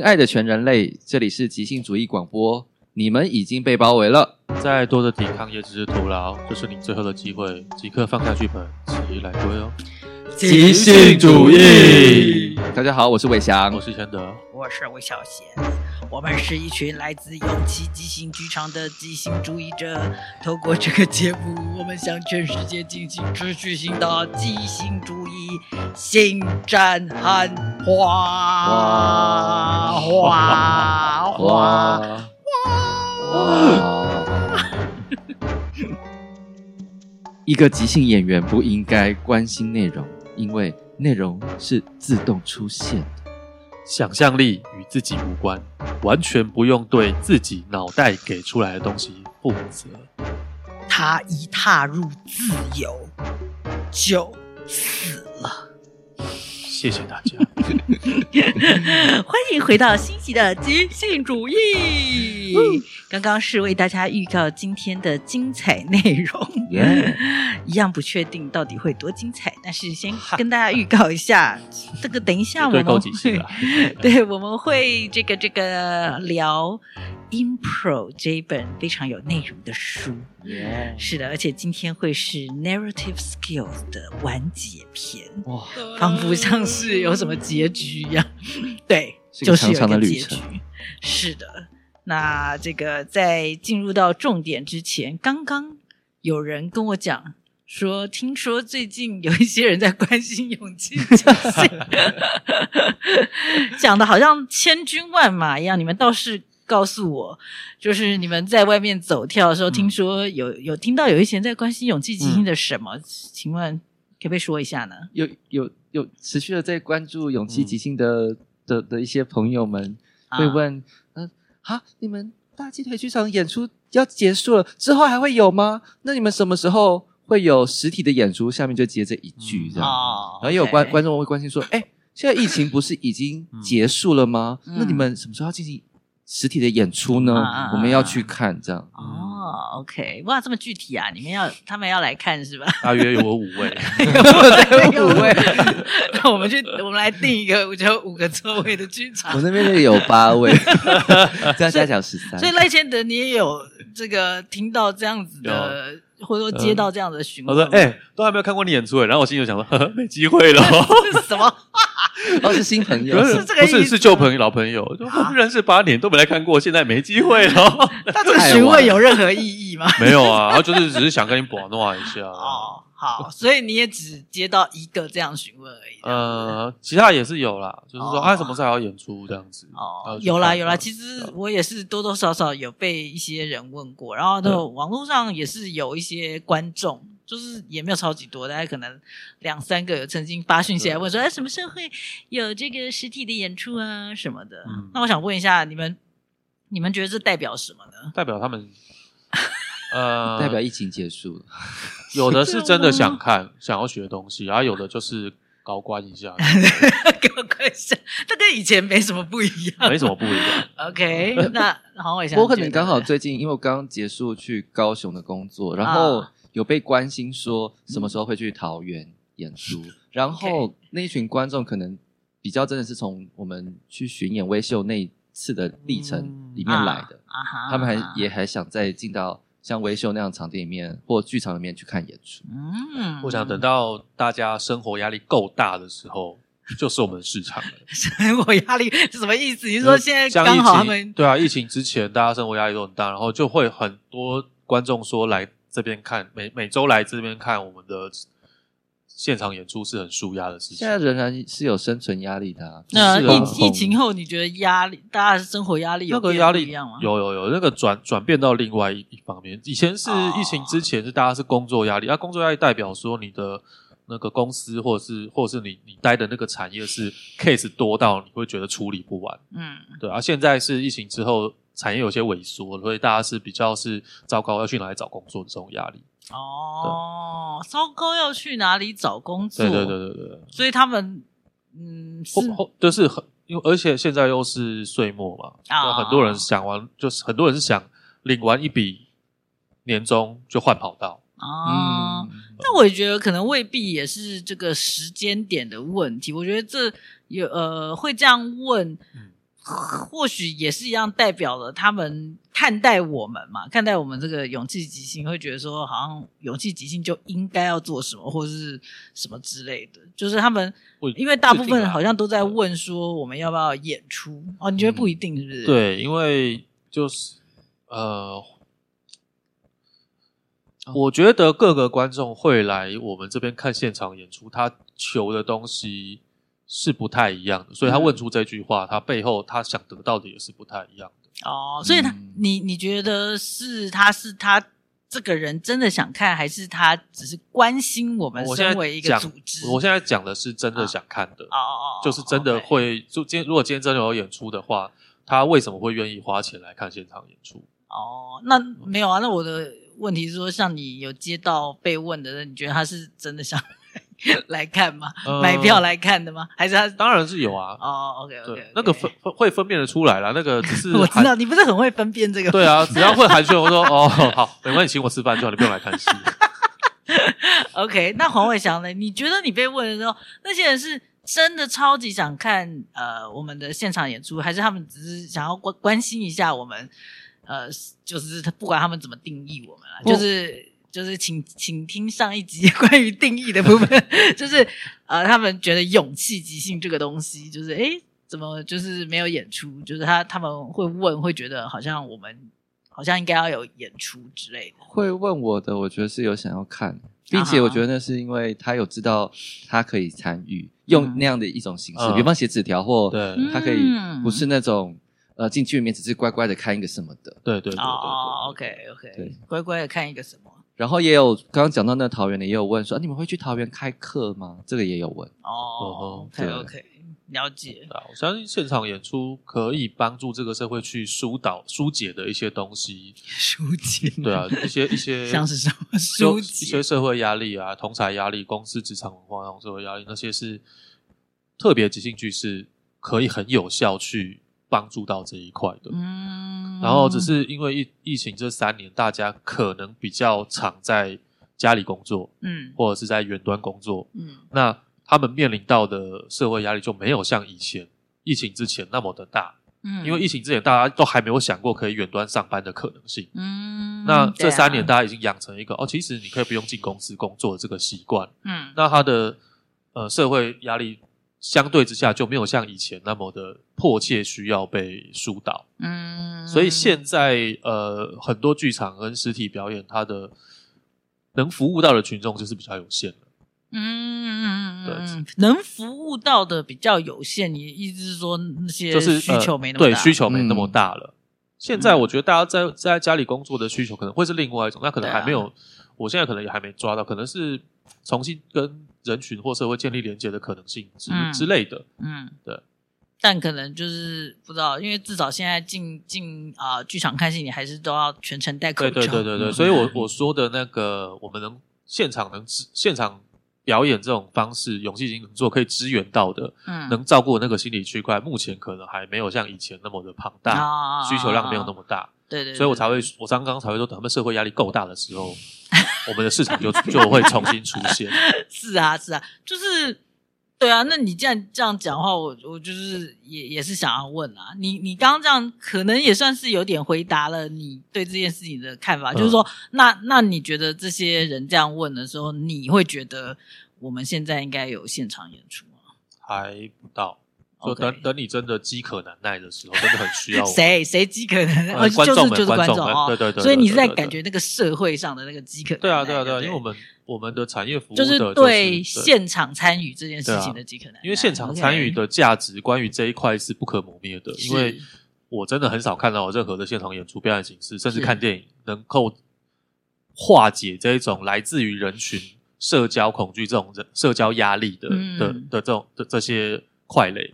爱的全人类，这里是即兴主义广播，你们已经被包围了， 再多的抵抗也只是徒劳，这是你最后的机会，即刻放下剧本，起来归哦。 即兴主义。大家好，我是伟翔， 我是贤德， 我是魏小贤。我们是一群来自勇气即兴剧场的即兴主义者，透过这个节目，我们向全世界进行持续性的即兴主义新战喊哗哗哗哗。 一个即兴演员不应该关心内容，因为内容是自动出现的。 想象力与自己无关，完全不用对自己脑袋给出来的东西负责。 他一踏入自由，就死了。 谢谢大家。 欢迎回到新奇的即兴主义。刚刚是为大家预告今天的精彩内容，一样不确定到底会多精彩，但是先跟大家预告一下，这个等一下我们会对，我们会这个聊 Impro 这一本非常有内容的书。是的，而且今天会是 Narrative Skills 的完结篇，哇，仿佛像是有什么结局一样。对，就是有一个结局。是的，那这个在进入到重点之前，刚刚有人跟我讲说，听说最近有一些人在关心勇气即兴，讲的好像千军万马一样。你们倒是告诉我，就是你们在外面走跳的时候，听说有听到有一些人在关心勇气即兴的什么？请问可不可以说一下呢？ 有持续的在关注勇气即兴的一些朋友们会问，你们大鸡腿剧场演出要结束了，之后还会有吗？那你们什么时候会有实体的演出？下面就接这一句这样，然后也有观众会关心说，现在疫情不是已经结束了吗？那你们什么时候要进行实体的演出呢？我们要去看这样。 OK， 哇，这么具体啊！他们要来看是吧？ 大约有5位， 有5位。 那我们来定一个，我觉得5个座位的剧场。 我那边有8位，这样加起来13。 所以赖谦德，你也有这个听到这样子的，或者说接到这样的询问。 我说，都还没有看过你演出然后我心里就想说，没机会了。 这是什么？ 是新朋友， 是这个意思？ 不是旧朋友、老朋友，我们认识8年都没来看过，现在没机会了。 那这个询问有任何意义吗？ 没有啊，他就是只是想跟你把弄一下。 好，所以你也只接到一个这样询问而已。 其他也是有啦，就是说什么时候要演出这样子。 有啦，其实我也是多多少少有被一些人问过，然后网络上也是有一些观众，就是也没有超级多，大概可能2-3个有曾经发讯息来问说，什么时候会有这个实体的演出啊什么的。那我想问一下，你们觉得这代表什么呢？ 代表他们代表疫情结束了。 有的是真的想看想要学东西，然后有的就是高官一下高官一下，这跟以前没什么不一样。 没什么不一样。 OK， 那黄伟翔， 我可能刚好最近因为我刚刚结束去高雄的工作，然后有被关心说什么时候会去桃园演出，然后那一群观众可能比较真的是从我们去巡演微秀那一次的历程里面来的，他们还想再进到像微秀那样场地里面或剧场里面去看演出。 我想等到大家生活压力够大的时候，就是我们的市场了。 生活压力是什么意思？你说现在刚好他们对啊，疫情之前大家生活压力都很大，然后就会很多观众说来这边看，每周来这边看我们的现场演出是很抒压的事情。 现在仍然是有生存压力的那疫情后，你觉得压力，大家生活压力有变不一样吗？ 有那个转变到另外一方面。以前是疫情之前是大家是工作压力，工作压力代表说你的那个公司或者是你待的那个产业是 case 多到你会觉得处理不完。对啊，现在是疫情之后产业有些萎缩，所以大家是比较是糟糕要去哪里找工作的这种压力。 糟糕要去哪里找工作？ 对， 所以他们就是因为而且现在又是岁末嘛，很多人就是很多人是想领完一笔年终就换跑道。 那我也觉得可能未必也是这个时间点的问题。我觉得这会这样问， 或许也是一样代表了他们看待我们嘛，看待我们这个勇气即兴，会觉得说好像勇气即兴就应该要做什么或是什么之类的，就是他们因为大部分好像都在问说我们要不要演出哦，你觉得不一定是不是？ 对，因为就是我觉得各个观众会来我们这边看现场演出，他求的东西是不太一样的，所以他问出这句话，他背后他想得到的也是不太一样的。 哦，所以你觉得是他这个人真的想看，还是他只是关心我们身为一个组织？ 我现在讲的是真的想看的，就是真的会。如果今天真的有演出的话，他为什么会愿意花钱来看现场演出？ 哦，那没有啊。那我的问题是说，像你有接到被问的人，你觉得他是真的想来看吗？买票来看的吗？还是他当然是有啊。 哦 ，OK， 对，那个会分辨得出来啦，那个只是我知道你不是很会分辨这个。 对啊，只要会寒暄，我说哦好，没关系，请我吃饭就好，你不用来看戏。 OK， 那黄伟翔呢？你觉得你被问的时候，那些人是真的超级想看我们的现场演出，还是他们只是想要关心一下我们？就是不管他们怎么定义我们啦，就是请听上一集关于定义的部分，就是他们觉得勇气即兴这个东西，就是怎么就是没有演出，就是他们会问，会觉得好像我们好像应该要有演出之类的。 会问我的，我觉得是有想要看，并且我觉得那是因为他有知道他可以参与，用那样的一种形式，比方写纸条或他可以不是那种。进去里面只是乖乖的看一个什么的， 对 ，OK， 对，乖乖的看一个什么。 然后也有刚刚讲到那桃园的，也有问说，你们会去桃园开课吗？这个也有问。 OK， 了解。 我相信现场演出可以帮助这个社会去疏解的一些东西。 疏解， 对啊，一些像是什么疏解？ 一些社会压力啊，同侪压力，公司职场文化那种社会压力，那些是特别即兴剧是可以很有效去帮助到这一块的。然后只是因为疫情这3年，大家可能比较常在家里工作，或者是在远端工作，那他们面临到的社会压力就没有像以前疫情之前那么的大。因为疫情之前大家都还没有想过可以远端上班的可能性。那这3年大家已经养成一个其实你可以不用进公司工作的这个习惯。那他的社会压力相对之下就没有像以前那么的迫切需要被疏导。所以现在很多剧场跟实体表演，它的能服务到的群众就是比较有限了。 能服务到的比较有限，你意思是说那些需求没那么大？ 对，需求没那么大了。现在我觉得大家在家里工作的需求可能会是另外一种，那可能还没有，我现在可能也还没抓到，可能是重新跟人群或社会建立连接的可能性之类的。对。 但可能就是不知道，因为至少现在进剧场看戏，你还是都要全程戴口罩。 对，所以我说的那个，我们能现场表演这种方式，勇气即兴能做可以支援到的，能照顾那个心理区块，目前可能还没有像以前那么的庞大，需求量没有那么大。 对， 所以我刚刚才会说，等他们社会压力够大的时候，我们的市场就会重新出现。 是啊，就是对啊。那你既然这样讲的话，我就是也是想要问啊，你刚刚这样可能也算是有点回答了你对这件事情的看法，就是说，那你觉得这些人这样问的时候，你会觉得我们现在应该有现场演出吗？ 还不到。就等你真的饥渴难耐的时候，真的很需要我。 谁饥渴难耐？ 观众们， 就是观众对。 所以你是在感觉那个社会上的那个饥渴难耐？ 对，因为我们的产业服务就是对现场参与这件事情的饥渴难耐。 因为现场参与的价值，关于这一块是不可磨灭的。因为我真的很少看到任何的现场演出表演形式，甚至看电影能够化解这一种来自于人群社交恐惧这种社交压力这些快垒。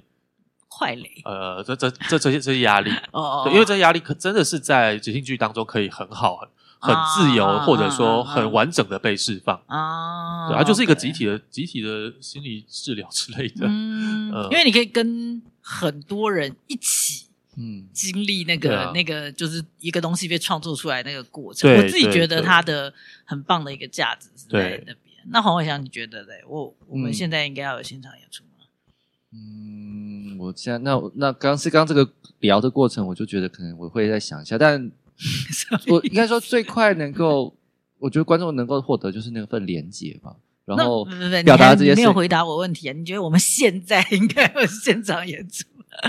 这些压力，对，因为这些压力真的是在即兴剧当中可以很好、很自由，或者说很完整的被释放对，它就是一个集体的心理治疗之类的。 因为你可以跟很多人一起，经历那个就是一个东西被创作出来那个过程。我自己觉得它的很棒的一个价值是在那边。那黄伟翔，你觉得嘞？我们现在应该要有现场演出吗？ 我现在那刚这个聊的过程，我就觉得可能我会再想一下，但我应该说最快能够，我觉得观众能够获得就是那份连结吧，然后表达这些事。 你没有回答我问题啊？你觉得我们现在应该有现场演出？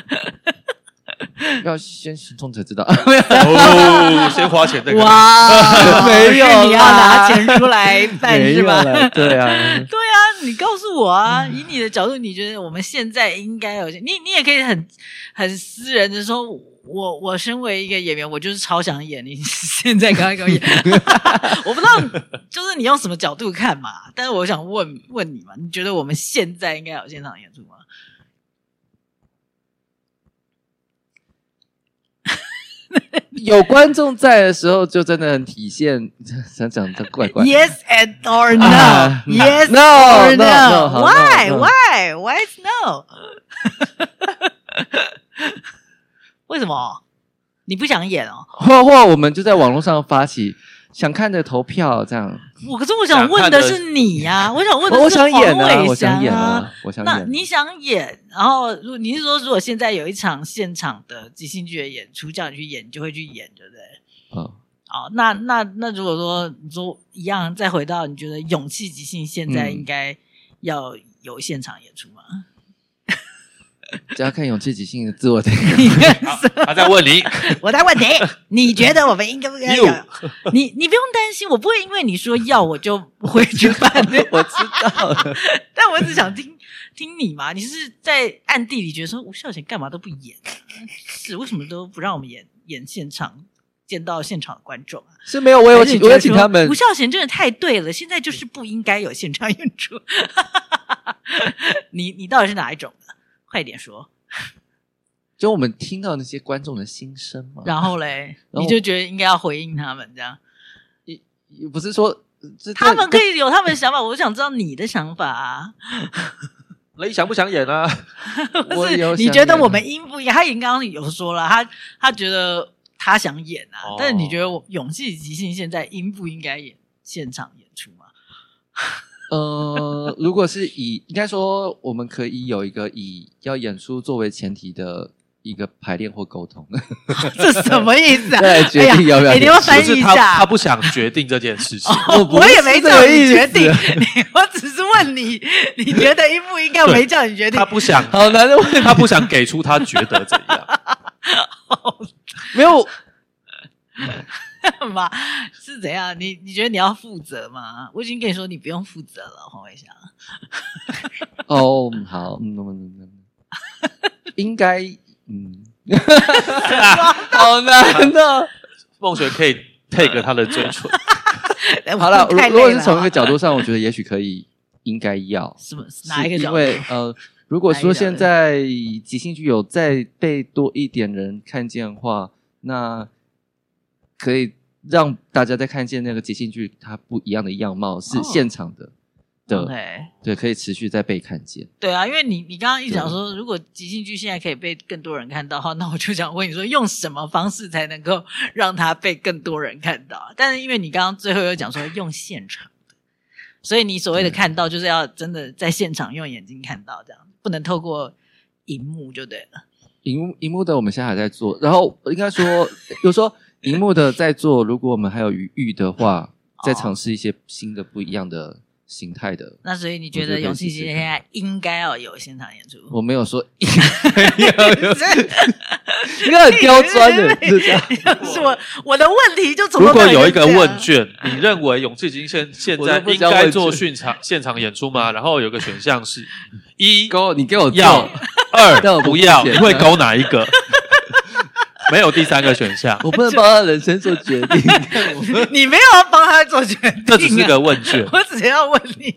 要先行动才知道先花钱再哇， 没有啦， 你要拿钱出来办是吧？ 对啊， 对啊，你告诉我啊，以你的角度，你觉得我们现在应该有你也可以很私人的说，我身为一个演员，我就是超想演你现在刚刚给我演，我不知道就是你用什么角度看嘛，但是我想问你嘛，你觉得我们现在应该有现场演出吗？ 有观众在的时候，就真的很体现。想讲的怪怪。 Yes and or no? Yes or no? Why is no? 为什么？你不想演哦？ 或我们就在网络上发起想看的投票，这样。 可是我想问的是你呀、我想问的是黄伟翔啊，那你想演，然后你是说，如果现在有一场现场的即兴剧的演出，叫你去演，你就会去演，对不对？好，那如果说你说一样，再回到你觉得勇气即兴现在应该要有现场演出吗？ 只要看勇气即兴的自我这个， 他在问你， 我在问你，你觉得我们应该不应该有？你不用担心，我不会因为你说要我就不会去办。 我知道了， 但我只想听你嘛。你是在暗地里觉得说吴孝贤干嘛都不演是为什么都不让我们演现场，见到现场的观众啊？ 是没有，我有请他们。 吴孝贤真的太对了，现在就是不应该有现场演出。你到底是哪一种的？快点说！ 就我们听到那些观众的心声嘛， 然后嘞，你就觉得应该要回应他们这样？ 也不是说他们可以有他们的想法，我想知道你的想法啊。 你想不想演啊？ 我有你觉得我们应不应该？他刚刚有说了，他觉得他想演啊，但是你觉得勇气即兴现在应不应该演现场演出吗？ 如果是应该说我们可以有一个以要演出作为前提的一个排练或沟通。 这什么意思啊？ 再决定要不要演出。 你要翻译一下。 他不想决定这件事情。 我也没叫你决定，我只是问你觉得应不应该？我没叫你决定。 他不想， 好难的问题， 他不想给出他觉得怎样。 没有。 嘛是怎样？你觉得你要负责吗？我已经跟你说你不用负责了，黄伟翔。 好，应该，好难的。 孟璇可以 take 他的嘴唇。 好了，如果是从一个角度上，我觉得也许可以，应该要什么哪一个角度？ 因为如果说现在即兴剧有再被多一点人看见的话，那可以让大家再看见那个即兴剧它不一样的样貌，是现场的，对，可以持续再被看见。对啊，因为你刚刚一讲说，如果即兴剧现在可以被更多人看到的话，那我就想问你说，用什么方式才能够让它被更多人看到？但是因为你刚刚最后又讲说用现场的，所以你所谓的看到就是要真的在现场用眼睛看到，这样不能透过荧幕就对了。 荧幕的我们现在还在做，然后应该说，比如说荧幕的在做，如果我们还有余裕的话，再尝试一些新的不一样的形态的。那所以你觉得勇气现在应该要有现场演出？ 我没有说应该要有，应该很刁钻的，是这样。 是我的问题就如果有一个问卷，你认为勇气即兴现在应该做现场演出吗？然后有个选项是1， 你给我要2，不要，你会勾哪一个？没有第三个选项， 我不能帮他人生做决定。 你没有要帮他做决定， 这只是个问卷， 我只是要问你。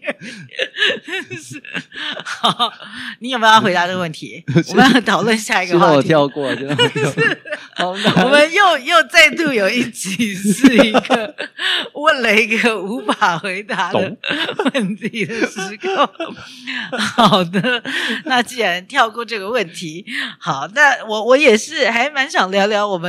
好，你有没有要回答这个问题？我们要讨论下一个话题。 我跳过， 我们又再度有一集是一个问了一个无法回答的问题的时刻。好的，那既然跳过这个问题，好，那我也是还蛮想聊聊我们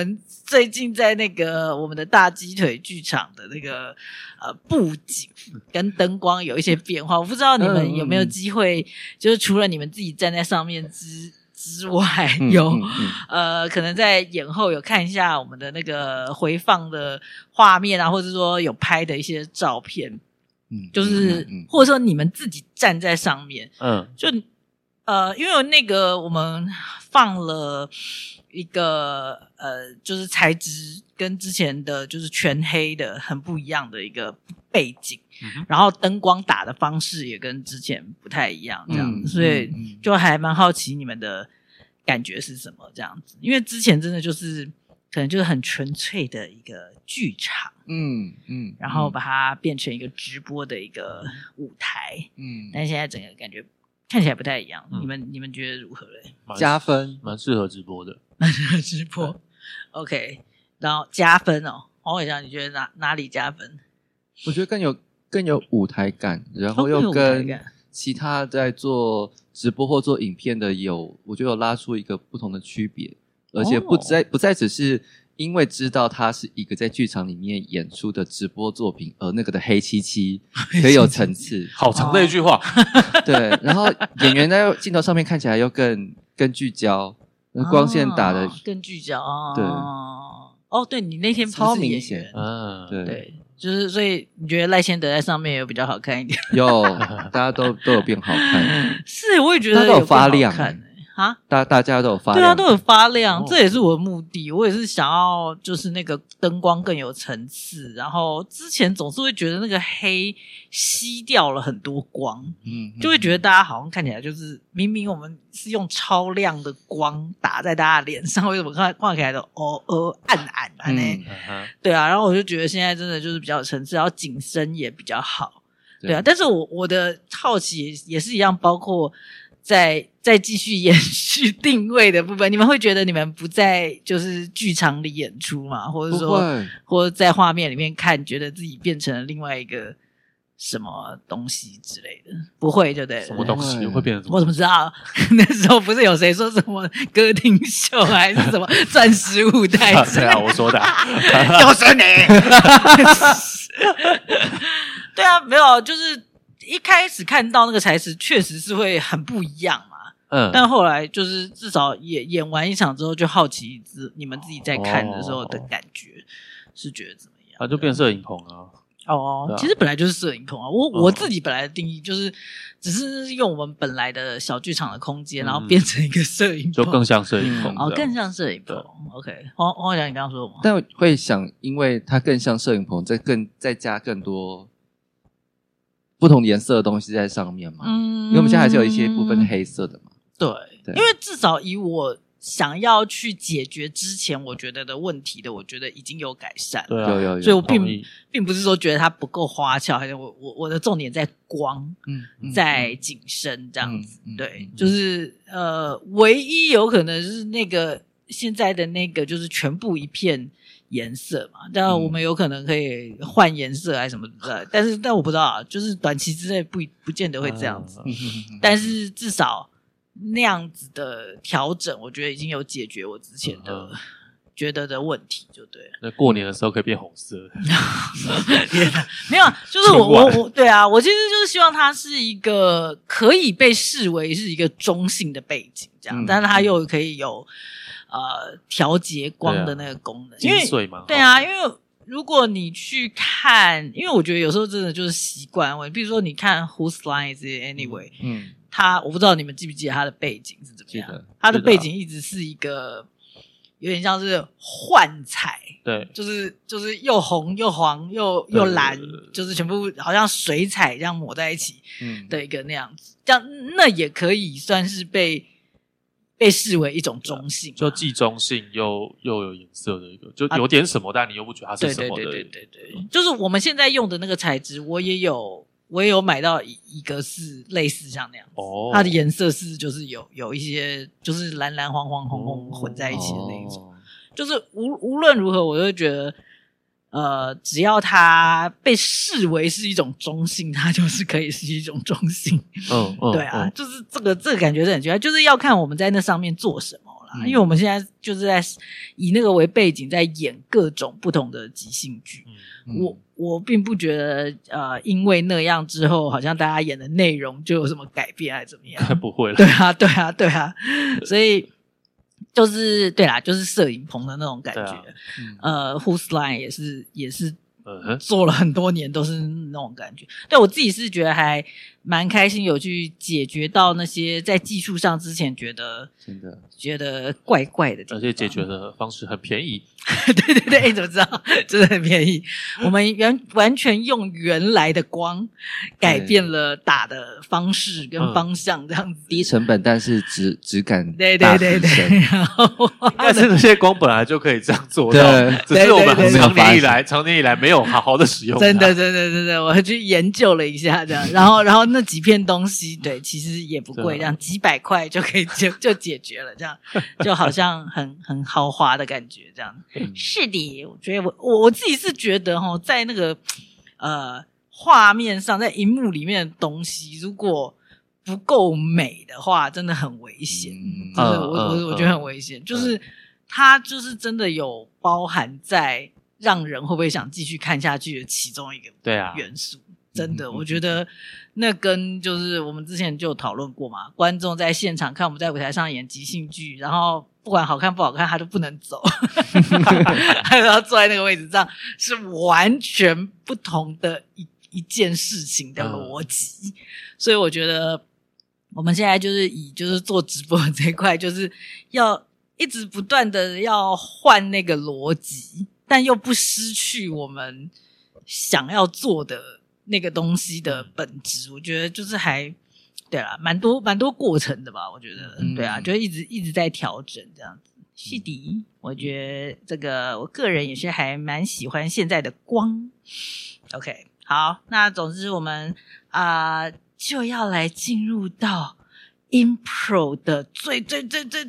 最近在那个我们的大鸡腿剧场的那个布景跟灯光有一些变化，我不知道你们有没有机会，就是除了你们自己站在上面之外，有可能在演后有看一下我们的那个回放的画面啊，或者说有拍的一些照片，就是或者说你们自己站在上面，就因为那个我们放了一个就是材质跟之前的就是全黑的很不一样的一个背景，然后灯光打的方式也跟之前不太一样，这样子，所以就还蛮好奇你们的感觉是什么这样子，因为之前真的就是可能就是很纯粹的一个剧场，然后把它变成一个直播的一个舞台，但是现在整个感觉看起来不太一样，你们觉得如何嘞？ 加分， 蛮适合直播的， 蛮适合直播。OK， 然后加分哦，黄伟翔，你觉得哪里加分？ 我觉得更有舞台感，然后又跟其他在做直播或做影片的我觉得有拉出一个不同的区别，而且不再只是因为知道它是一个在剧场里面演出的直播作品，而那个的黑漆漆可以有层次， 好长的一句话。 对，然后演员在镜头上面看起来又更聚焦，光线打的更聚焦。 对， 对，你那天不是超明显， 对，就是所以你觉得赖千德在上面有比较好看一点？ 有，大家都有变好看， 是，我也觉得都有发亮啊， 大家都有发亮， 对啊，都有发亮，这也是我的目的。我也是想要，就是那个灯光更有层次，然后之前总是会觉得那个黑吸掉了很多光，就会觉得大家好像看起来就是明明我们是用超亮的光打在大家脸上，为什么看起来都暗暗的呢？对啊，然后我就觉得现在真的就是比较有层次，然后景深也比较好，对啊。但是我的好奇也是一样，包括再继续延续定位的部分，你们会觉得你们不在就是剧场里演出吗？或者说，或者在画面里面看，觉得自己变成了另外一个什么东西之类的？不会，对不对？ 什么东西会变成什么？ 我怎么知道？那时候不是有谁说什么歌厅秀还是什么钻石舞台？ 对啊，我说的， 就是你。对啊，没有，就是一开始看到那个台词，确实是会很不一样嘛。但后来就是至少演完一场之后，就好奇你们自己在看的时候的感觉是觉得怎么样？ 就变摄影棚啊。 其实本来就是摄影棚啊。我自己本来的定义就是，只是用我们本来的小剧场的空间，然后变成一个摄影棚， 就更像摄影棚。 更像摄影棚。OK， 黄伟翔，你刚刚说什么？ 但会想，因为它更像摄影棚，再加更多不同颜色的东西在上面嘛。因为我们现在还是有一些部分是黑色的嘛。 对，因为至少以我想要去解决之前我觉得的问题的，我觉得已经有改善了。 对啊，有， 所以我并不是说觉得它不够花俏，还是我的重点在光，在景深这样子。对，就是唯一有可能是那个现在的那个就是全部一片颜色嘛，当然我们有可能可以换颜色还是什么的，但我不知道啊，就是短期之内不见得会这样子，但是至少那样子的调整，我觉得已经有解决我之前的觉得的问题，就对了。 那过年的时候可以变红色， 没有，就是我对啊，我其实就是希望它是一个可以被视为是一个中性的背景，这样，但是它又可以有调节光的那个功能， 因为对啊，因为如果你去看，因为我觉得有时候真的就是习惯问，比如说你看 Whose Line Is It Anyway，我不知道你们记不记得他的背景是怎么样？他的背景一直是一个有点像是幻彩， 对， 就是又红又黄又蓝，就是全部好像水彩这样抹在一起的一个那样子，这样那也可以算是被视为一种中性， 就既中性又有颜色的一个，就有点什么，但你又不觉得它是什么的。对， 就是我们现在用的那个材质，我也有买到一个是类似像那样子，它的颜色是就是有一些就是蓝蓝黄黄红红混在一起的那一种，就是无论如何，我就觉得只要它被视为是一种中性，它就是可以是一种中性。对啊，就是这个感觉是很奇怪，就是要看我们在那上面做什么啦。 因为我们现在就是在以那个为背景在演各种不同的即兴剧。我并不觉得因为那样之后好像大家演的内容就有什么改变还是怎么样。 不会了。 对啊所以就是对啦，就是摄影棚的那种感觉。Whose Line 也是做了很多年都是那种感觉。对，我自己是觉得还蛮开心，有去解决到那些在技术上之前觉得怪怪的地方， 而且解决的方式很便宜。 对，你怎么知道？真的很便宜。我们完全用原来的光改变了打的方式跟方向，这样子低成本，但是质感对。然后但是那些光本来就可以这样做到，只是我们长年以来没有好好的使用它。 真的，我去研究了一下这样，然后那几片东西，对，其实也不贵，这样几百块就可以就解决了，这样就好像很豪华的感觉，这样。是的，我觉得我自己是觉得在那个画面上，在荧幕里面的东西，如果不够美的话，真的很危险。就是我觉得很危险，就是它就是真的有包含在让人会不会想继续看下去的其中一个元素。真的，我觉得那跟就是我们之前就有讨论过嘛，观众在现场看我们在舞台上演即兴剧，然后不管好看不好看，他都不能走，他要坐在那个位置上，是完全不同的一件事情的逻辑。所以我觉得我们现在就是做直播这一块，就是要一直不断的要换那个逻辑，但又不失去我们想要做的那个东西的本质。我觉得就是还对啦，蛮多过程的吧，我觉得。对啊，就一直在调整这样子。是的，我觉得这个我个人也是还蛮喜欢现在的光。OK， 好，那总之我们就要来进入到 Impro 的最不是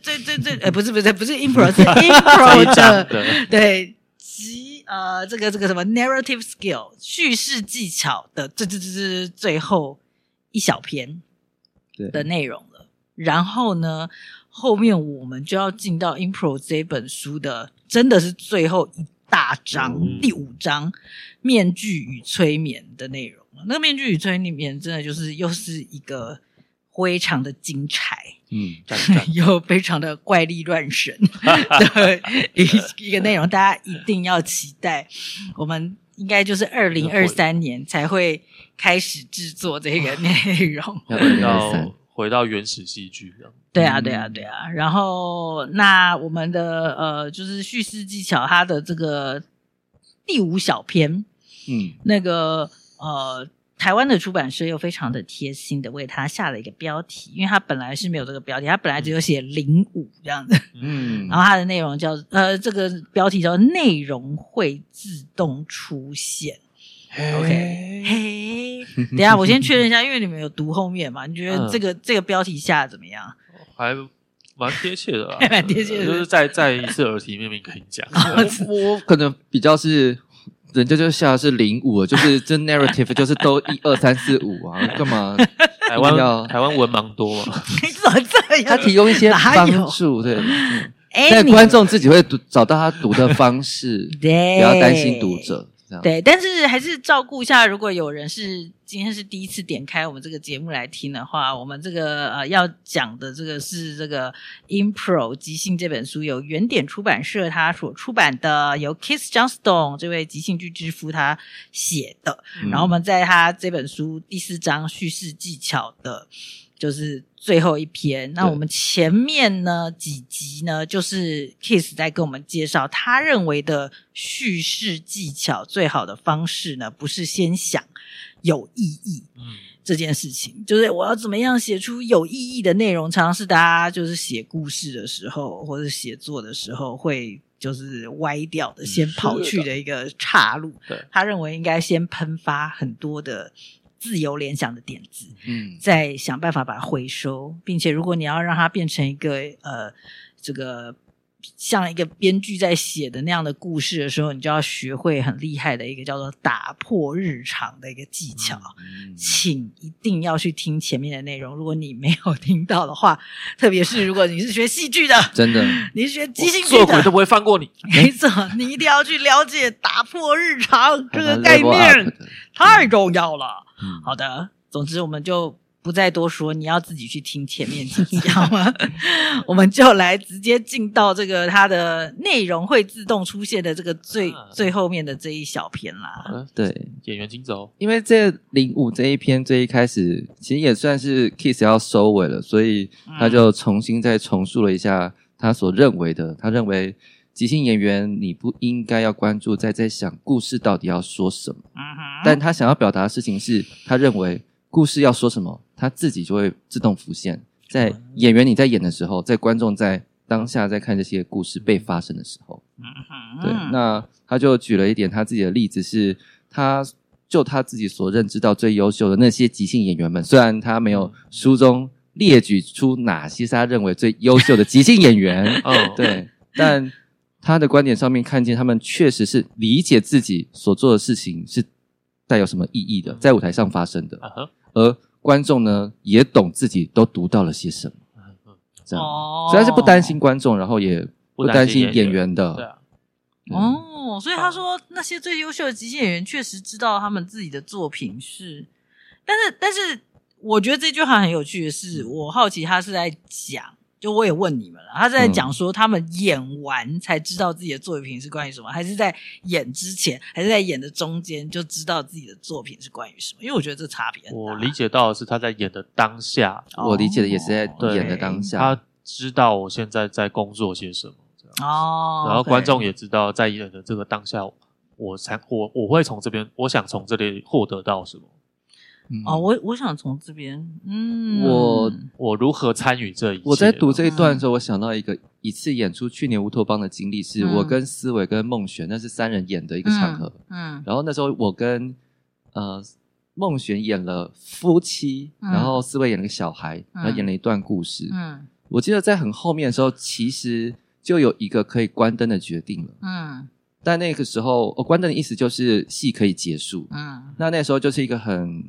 Impro 是 Impro 的对这个什么 narrative skill 叙事技巧的这最后一小篇的内容了。然后呢，后面我们就要进到 Impro 这本书的真的是最后一大章，第5章面具与催眠的内容。那个面具与催眠真的就是又是一个非常的精彩，又非常的怪力乱神的一个内容，大家一定要期待。我们应该就是2023年才会开始制作这个内容， 回到原始戏剧这样。 对啊。然后那我们的就是叙事技巧，它的这个第5小篇，那个台湾的出版社又非常的贴心的为他下了一个标题，因为他本来是没有这个标题，他本来只有写05这样子。然后他的内容叫这个标题叫内容会自动出现。OK， 等一下我先确认一下，因为你们有读后面嘛，你觉得这个标题下的怎么样？ 还蛮贴切的啦， 蛮贴切的， 就是再一次耳提面命跟你讲。 我可能比较是人家就下的是05，就是这 narrative 就是都1、2、3、4、5啊，干嘛？ 台湾文盲多嘛？ 你怎么这样？ 他提供一些帮助，对。但观众自己会找到他读的方式，不要担心读者。 对，但是还是照顾一下，如果有人是今天是第一次点开我们这个节目来听的话，我们这个要讲的这个是这个 Impro 即兴这本书，由原点出版社他所出版的，由 Keith Johnstone 这位即兴剧之父他写的。然后我们在他这本书第4章叙事技巧的就是最后一篇。那我们前面呢几集呢，就是 Keith 在跟我们介绍他认为的叙事技巧最好的方式呢，不是先想有意义这件事情，就是我要怎么样写出有意义的内容，常常是大家就是写故事的时候或者写作的时候会就是歪掉的，先跑去的一个岔路。他认为应该先喷发很多的自由联想的点子，再想办法把它回收，并且如果你要让它变成一个这个像一个编剧在写的那样的故事的时候，你就要学会很厉害的一个叫做打破日常的一个技巧。请一定要去听前面的内容，如果你没有听到的话，特别是如果你是学戏剧的， 真的， 你是学即兴剧做鬼的， 都不会放过你。 没错，你一定要去了解打破日常这个概念，太重要了。好的，总之我们就不再多说，你要自己去听前面几集好吗？我们就来直接进到这个它的内容会自动出现的这个最后面的这一小篇啦。 对， 演员请走。 因为这05这一篇最一开始其实也算是 Kiss 要收尾了，所以他就重新再重述了一下他所认为的，他认为即兴演员你不应该要关注在想故事到底要说什么，但他想要表达的事情是他认为故事要说什么他自己就会自动浮现在演员你在演的时候，在观众在当下在看这些故事被发生的时候。对，那他就举了一点他自己的例子，是他自己所认知到最优秀的那些即兴演员们，虽然他没有书中列举出哪些是他认为最优秀的即兴演员对，但他的观点上面看见他们确实是理解自己所做的事情是带有什么意义的，在舞台上发生的，而观众呢也懂自己都读到了些什么，这样，所以他是不担心观众，然后也不担心演员的。 对啊， 所以他说那些最优秀的即兴演员确实知道他们自己的作品是，但是我觉得这句话很有趣的是，我好奇他是在讲，就我也问你们了，他是在讲说他们演完才知道自己的作品是关于什么，还是在演之前，还是在演的中间就知道自己的作品是关于什么？因为我觉得这差别很大。 我理解到的是他在演的当下， 我理解的也是在演的当下， 他知道我现在在工作些什么，然后观众也知道在演的这个当下，我会从这边，我想从这里获得到什么。 我想从这边， 我如何参与这一切？ 我在读这一段的时候，我想到一次演出，去年乌托邦的经历，是我跟思维跟孟璇，那是3人演的一个场合，然后那时候我跟孟璇演了夫妻，然后思维演了个小孩，然后演了一段故事。我记得在很后面的时候，其实就有一个可以关灯的决定了。但那个时候，关灯的意思就是戏可以结束。那时候就是一个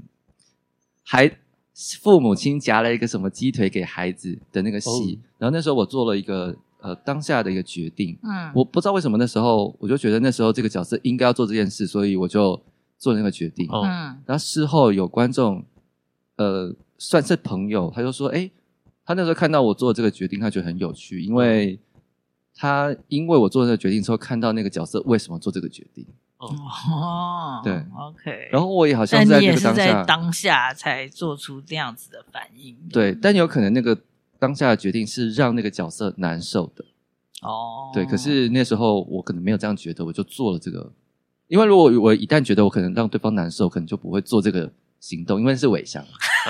父母亲夹了一个什么鸡腿给孩子的那个戏，然后那时候我做了一个当下的一个决定。我不知道为什么那时候我就觉得那时候这个角色应该要做这件事，所以我就做了那个决定。然后事后有观众算是朋友，他就说他那时候看到我做这个决定，他觉得很有趣，因为我做这个决定之后，看到那个角色为什么做这个决定。对 ，OK。 然后我也好像在那个当下， 但你也是在当下才做出这样子的反应。 对，但有可能那个当下的决定是让那个角色难受的。对，可是那时候我可能没有这样觉得，我就做了这个。因为如果我一旦觉得我可能让对方难受，可能就不会做这个行动，因为是伪翔。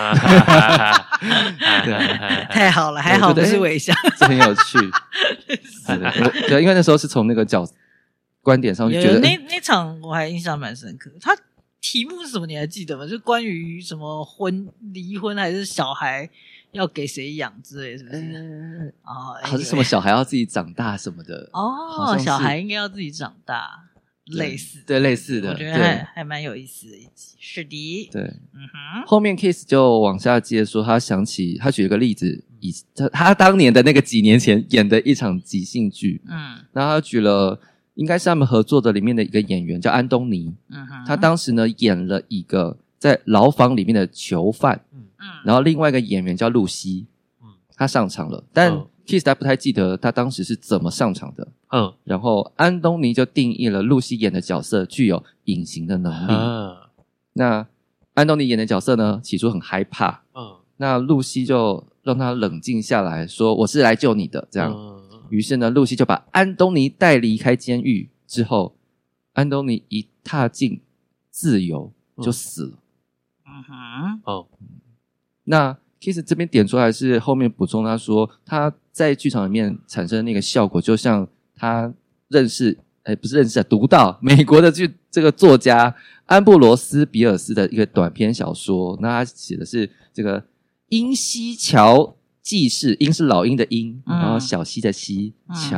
太好了，还好不是伪翔， 这很有趣。对，因为那时候是从那个观点上就觉得那场我还印象蛮深刻。他题目是什么你还记得吗？就关于什么离婚还是小孩要给谁养之类，是不是？还是什么小孩要自己长大什么的。 小孩应该要自己长大，类似的，我觉得还蛮有意思的一集。是的， 对，后面 Kiss 就往下接说，他想起他举了个例子，他当年的那个几年前演的一场即兴剧，然后他举了应该是他们合作的里面的一个演员叫安东尼，他当时呢演了一个在牢房里面的囚犯，然后另外一个演员叫露西，他上场了，但Kiss 他不太记得他当时是怎么上场的，然后安东尼就定义了露西演的角色具有隐形的能力，那安东尼演的角色呢起初很害怕，那露西就让他冷静下来说我是来救你的这样，于是呢露西就把安东尼带离开监狱之后，安东尼一踏进自由就死了，那Kiss 这边点出来是后面补充他说他在剧场里面产生的那个效果就像他读到美国的这个作家安布罗斯比尔斯的一个短篇小说，那他写的是这个英西桥记事，英是老鹰的鹰，然后小溪的溪，桥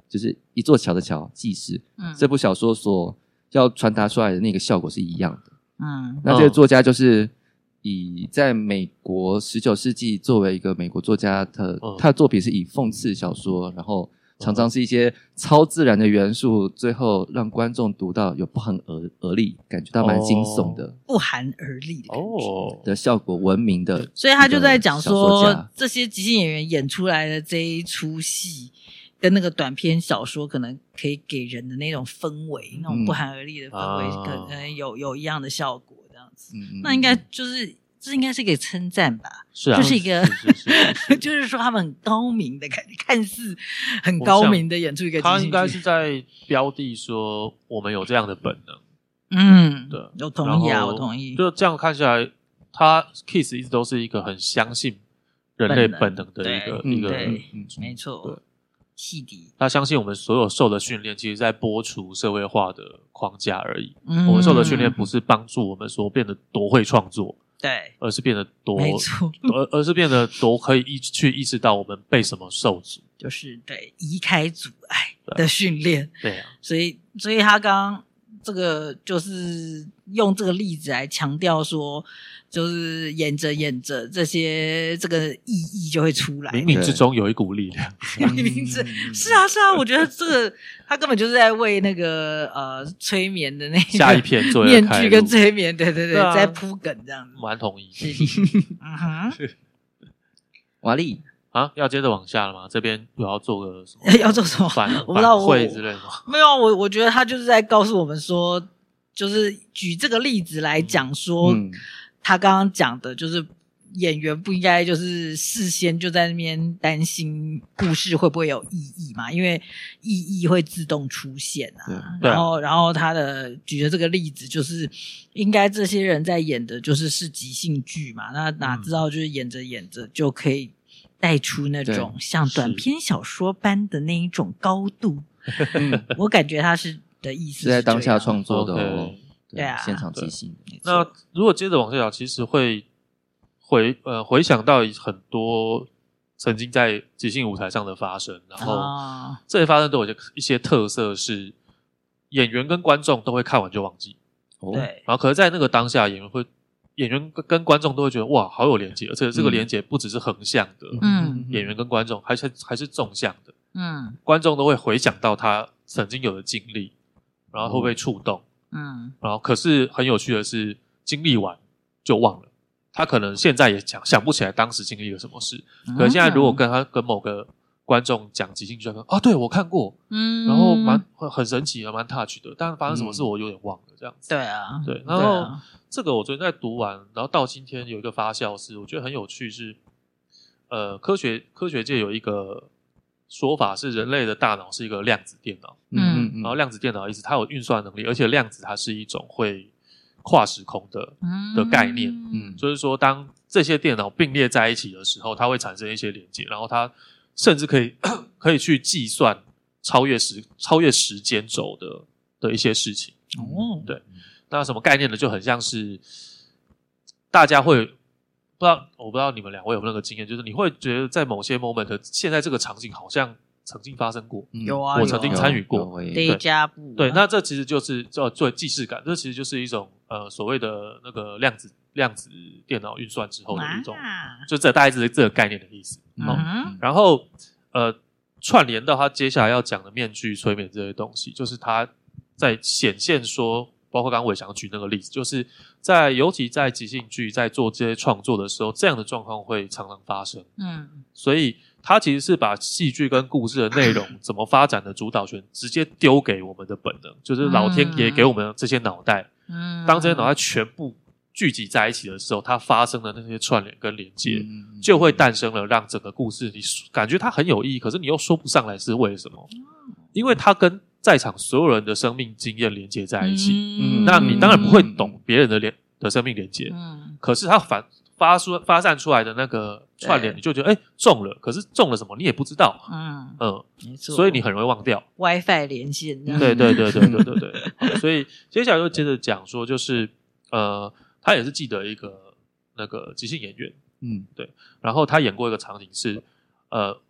就是一座桥的桥纪实，这部小说所要传达出来的那个效果是一样的。那这个作家就是以在美国19世纪作为一个美国作家的，他的作品是以讽刺小说，然后常常是一些超自然的元素，最后让观众读到有不寒而栗，感觉到蛮惊悚的， 不寒而栗的感觉的效果闻名的。 所以他就在讲说，这些即兴演员演出来的这一出戏，跟那个短篇小说可能可以给人的那种氛围，那种不寒而栗的氛围，可能有一样的效果，这样子。那应该就是这应该是一个称赞吧？ 是啊， 就是一个就是说他们很高明的感觉，看似很高明的演出一个即兴剧。 他应该是在标的说我们有这样的本能。对， 我同意啊，我同意。 就这样看下来，他 Kiss 一直都是一个很相信人类本能的一个没错。戏底， 他相信我们所有受的训练，其实在剥除社会化的框架而已。我们受的训练不是帮助我们说变得多会创作， 对， 而是变得多， 没错， 而是变得多可以去意识到我们被什么受阻， 就是对移开阻碍的训练。 对啊， 所以他刚刚这个就是用这个例子来强调说，就是演着这个意义就会出来， 冥冥之中有一股力量。 冥冥之是啊，我觉得这个他根本就是在为那个催眠的那个下一篇做面具跟催眠，对，在铺梗这样子。 蛮同意。 瓦力啊，要接着往下了吗？这边有要做个什么？ 要做什么？ 我不知道会之类的吗？ 没有，我觉得他就是在告诉我们说，就是举这个例子来讲说，他刚刚讲的就是演员不应该就是事先就在那边担心故事会不会有意义嘛，因为意义会自动出现啊。然后他的举的这个例子就是应该这些人在演的就是即兴剧嘛，那哪知道就是演着就可以带出那种像短篇小说般的那一种高度。我感觉他是的意思是在当下创作的对啊， 现场即兴。 那如果接着往下讲，其实会回想到很多曾经在即兴舞台上的发生，然后这些发生都有一些特色，是演员跟观众都会看完就忘记。 对， 然后可是在那个当下，演员跟观众都会觉得哇，好有连结，而且这个连结不只是横向的，演员跟观众还是纵向的，观众都会回想到他曾经有的经历，然后会被触动，然后可是很有趣的是，经历完就忘了，他可能现在也想不起来当时经历了什么事，可是现在如果跟某个观众讲即兴剧，啊，对我看过，然后很神奇的，蛮 touch 的，但发生什么事我有点忘了，这样子。 对啊， 对，然后这个我昨天在读完，然后到今天有一个发酵是，我觉得很有趣是，科学界有一个说法是，人类的大脑是一个量子电脑，然后量子电脑的意思它有运算能力，而且量子它是一种会跨时空的概念，就是说当这些电脑并列在一起的时候，它会产生一些连接，然后它甚至可以去计算超越时间轴的一些事情。对，那什么概念呢？就很像是大家会我不知道你们两位有没有那个经验，就是你会觉得在某些 moment， 现在这个场景好像曾经发生过， 有啊， 我曾经参与过，对，那这其实就是做既视感，这其实就是一种所谓的那个量子电脑运算之后的一种，就大概是这个概念的意思。然后串联到他接下来要讲的面具催眠这些东西，就是他在显现说，包括刚刚伟翔举那个例子，就是尤其在即兴剧在做这些创作的时候，这样的状况会常常发生。所以他其实是把戏剧跟故事的内容怎么发展的主导权直接丢给我们的本能，就是老天爷给我们这些脑袋，当这些脑袋全部聚集在一起的时候，它发生的那些串联跟连接，就会诞生了让整个故事你感觉它很有意义，可是你又说不上来是为什么，因为它跟在场所有人的生命经验连接在一起，那你当然不会懂别人的生命连接，可是它发散出来的那个串联，你就觉得中了，可是中了什么你也不知道，所以你很容易忘掉 WiFi 连线， 对，所以接下来就接着讲说，就是他也是记得一个那个即兴演员，对，然后他演过一个场景是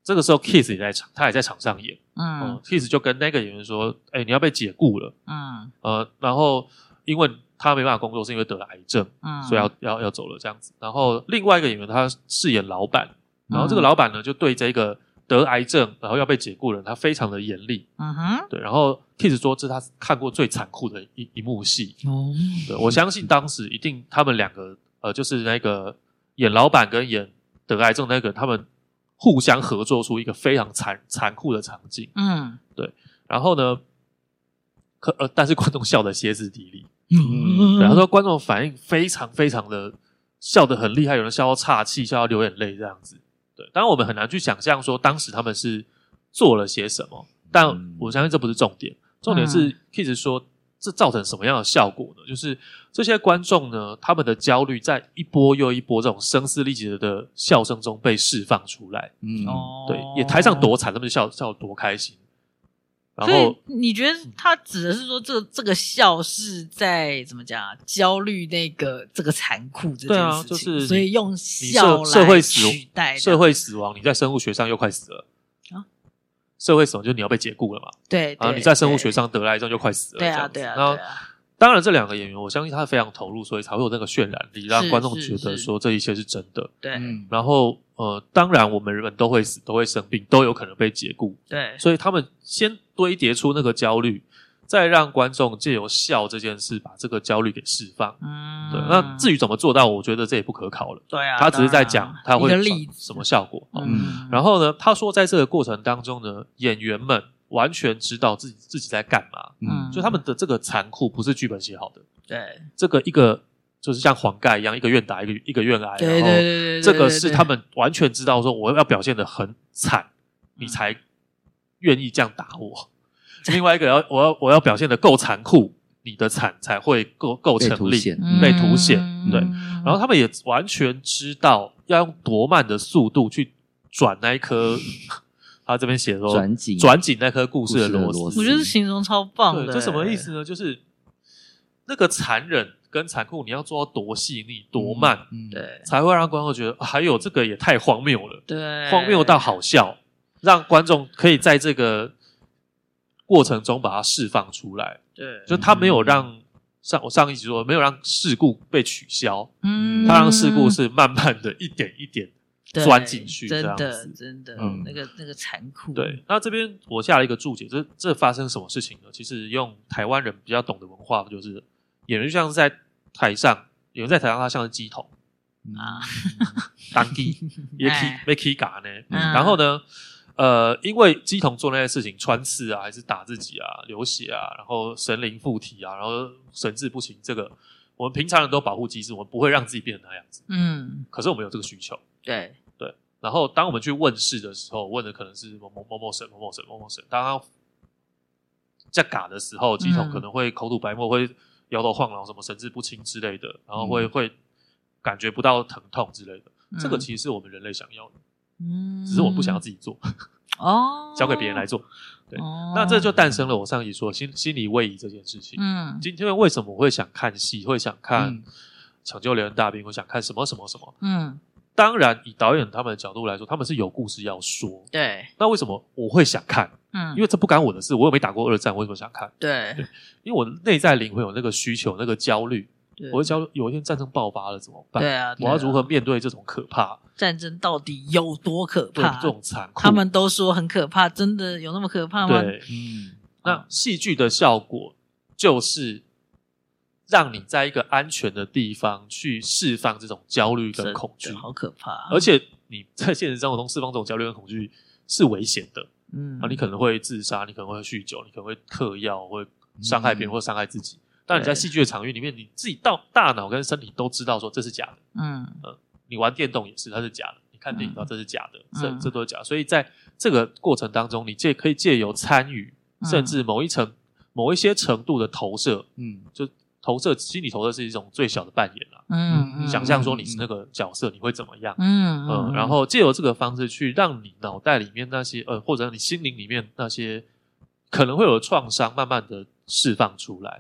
这个时候 Kiss 也在场，他也在场上演。Kiss 就跟那个演员说：“你要被解雇了。”然后因为他没办法工作，是因为得了癌症，所以要走了这样子。然后另外一个演员他饰演老板，然后这个老板呢就对这个得癌症然后要被解雇的人，他非常的严厉。对，然后 Kiss 说这是他看过最残酷的一幕戏。对，我相信当时一定他们两个就是那个演老板跟演得癌症那个，他们互相合作出一个非常残酷的场景。对。然后呢，但是观众笑得歇斯底里。对，他说观众反应非常非常的笑得很厉害，有人笑到岔气，笑到流眼泪这样子。对，当然我们很难去想象说当时他们是做了些什么，但我相信这不是重点，重点是 Kiss 说这造成什么样的效果呢？就是这些观众呢，他们的焦虑在一波又一波这种声嘶力竭的笑声中被释放出来。对，也台上多惨，他们就笑得多开心。然后， 所以你觉得他指的是说这个笑是在怎么讲焦虑这个残酷这件事情？ 对啊，就是所以用笑来取代社会死亡，你在生物学上又快死了啊！社会死亡就是你要被解雇了嘛？ 对， 然后你在生物学上得了癌症就快死了， 对啊，对啊。 然后当然这两个演员，我相信他非常投入，所以才会有那个渲染力，让观众觉得说这一切是真的。 对， 然后当然我们人都会死，都会生病，都有可能被解雇。对，所以他们先堆叠出那个焦虑，再让观众借由笑这件事把这个焦虑给释放。对，那至于怎么做到，我觉得这也不可考了。 对啊， 他只是在讲他会什么效果。然后呢，他说在这个过程当中呢，演员们完全知道自己在干嘛。就他们的这个残酷不是剧本写好的。对，这个一个就是像黄盖一样，一个愿打一个愿挨。对，这个是他们完全知道说我要表现得很惨，你才愿意这样打我。另外一个我要表现得够残酷，你的惨才会够成立，被凸显。对，然后他们也完全知道要用多慢的速度去转那一颗。他这边写说转紧那颗故事的螺丝， 我觉得形容超棒的。 这什么意思呢？就是那个残忍跟残酷，你要做到多细腻、多慢，对，才会让观众觉得还有这个也太荒谬了，对，荒谬到好笑，让观众可以在这个过程中把它释放出来。对，就他没有让我上一集说没有让事故被取消，他让事故是慢慢的一点一点。钻进去，这样子真的，那个残酷。 对，那这边我下了一个注解，这发生什么事情呢？其实用台湾人比较懂的文化，就是演员就像是在台上，演员在台上他像是鸡头当鸡也被 K 嘎呢。然后呢，因为鸡童做那些事情，穿刺啊，还是打自己啊，流血啊，然后神灵附体啊，然后神志不清，这个我们平常人都保护机制，我们不会让自己变成那样子。可是我们有这个需求。对，然后当我们去问事的时候，问的可能是某某神。当他在嘎的时候，鸡童可能会口吐白沫，会摇头晃脑，什么神志不清之类的，然后会感觉不到疼痛之类的。这个其实是我们人类想要的，只是我们不想要自己做，交给别人来做。对，那这就诞生了我上一集说心理位移这件事情。今天为什么我会想看戏，会想看抢救连人大兵，会想看什么什么什么？当然以导演他们的角度来说，他们是有故事要说。对，那为什么我会想看？因为这不干我的事，我又没打过二战，我为什么想看？对，因为我内在灵魂有那个需求，那个焦虑。我会焦虑，有一天战争爆发了怎么办？对啊，我要如何面对这种可怕？ 战争到底有多可怕？ 这种残酷， 他们都说很可怕，真的有那么可怕吗？ 对，那戏剧的效果就是让你在一个安全的地方去释放这种焦虑跟恐惧， 好可怕。 而且你在现实生活中释放这种焦虑跟恐惧是危险的。你可能会自杀，你可能会酗酒，你可能会嗑药，会伤害别人或伤害自己。但你在戏剧的场域里面，你自己到大脑跟身体都知道说这是假的。你玩电动也是，它是假的；你看电影，这是假的，这都是假的。所以在这个过程当中，你可以借由参与，甚至某一些程度的投射，就心理投射是一种最小的扮演啦。想象说你是那个角色，你会怎么样？然后借由这个方式去让你脑袋里面那些或者你心灵里面那些可能会有的创伤，慢慢的释放出来。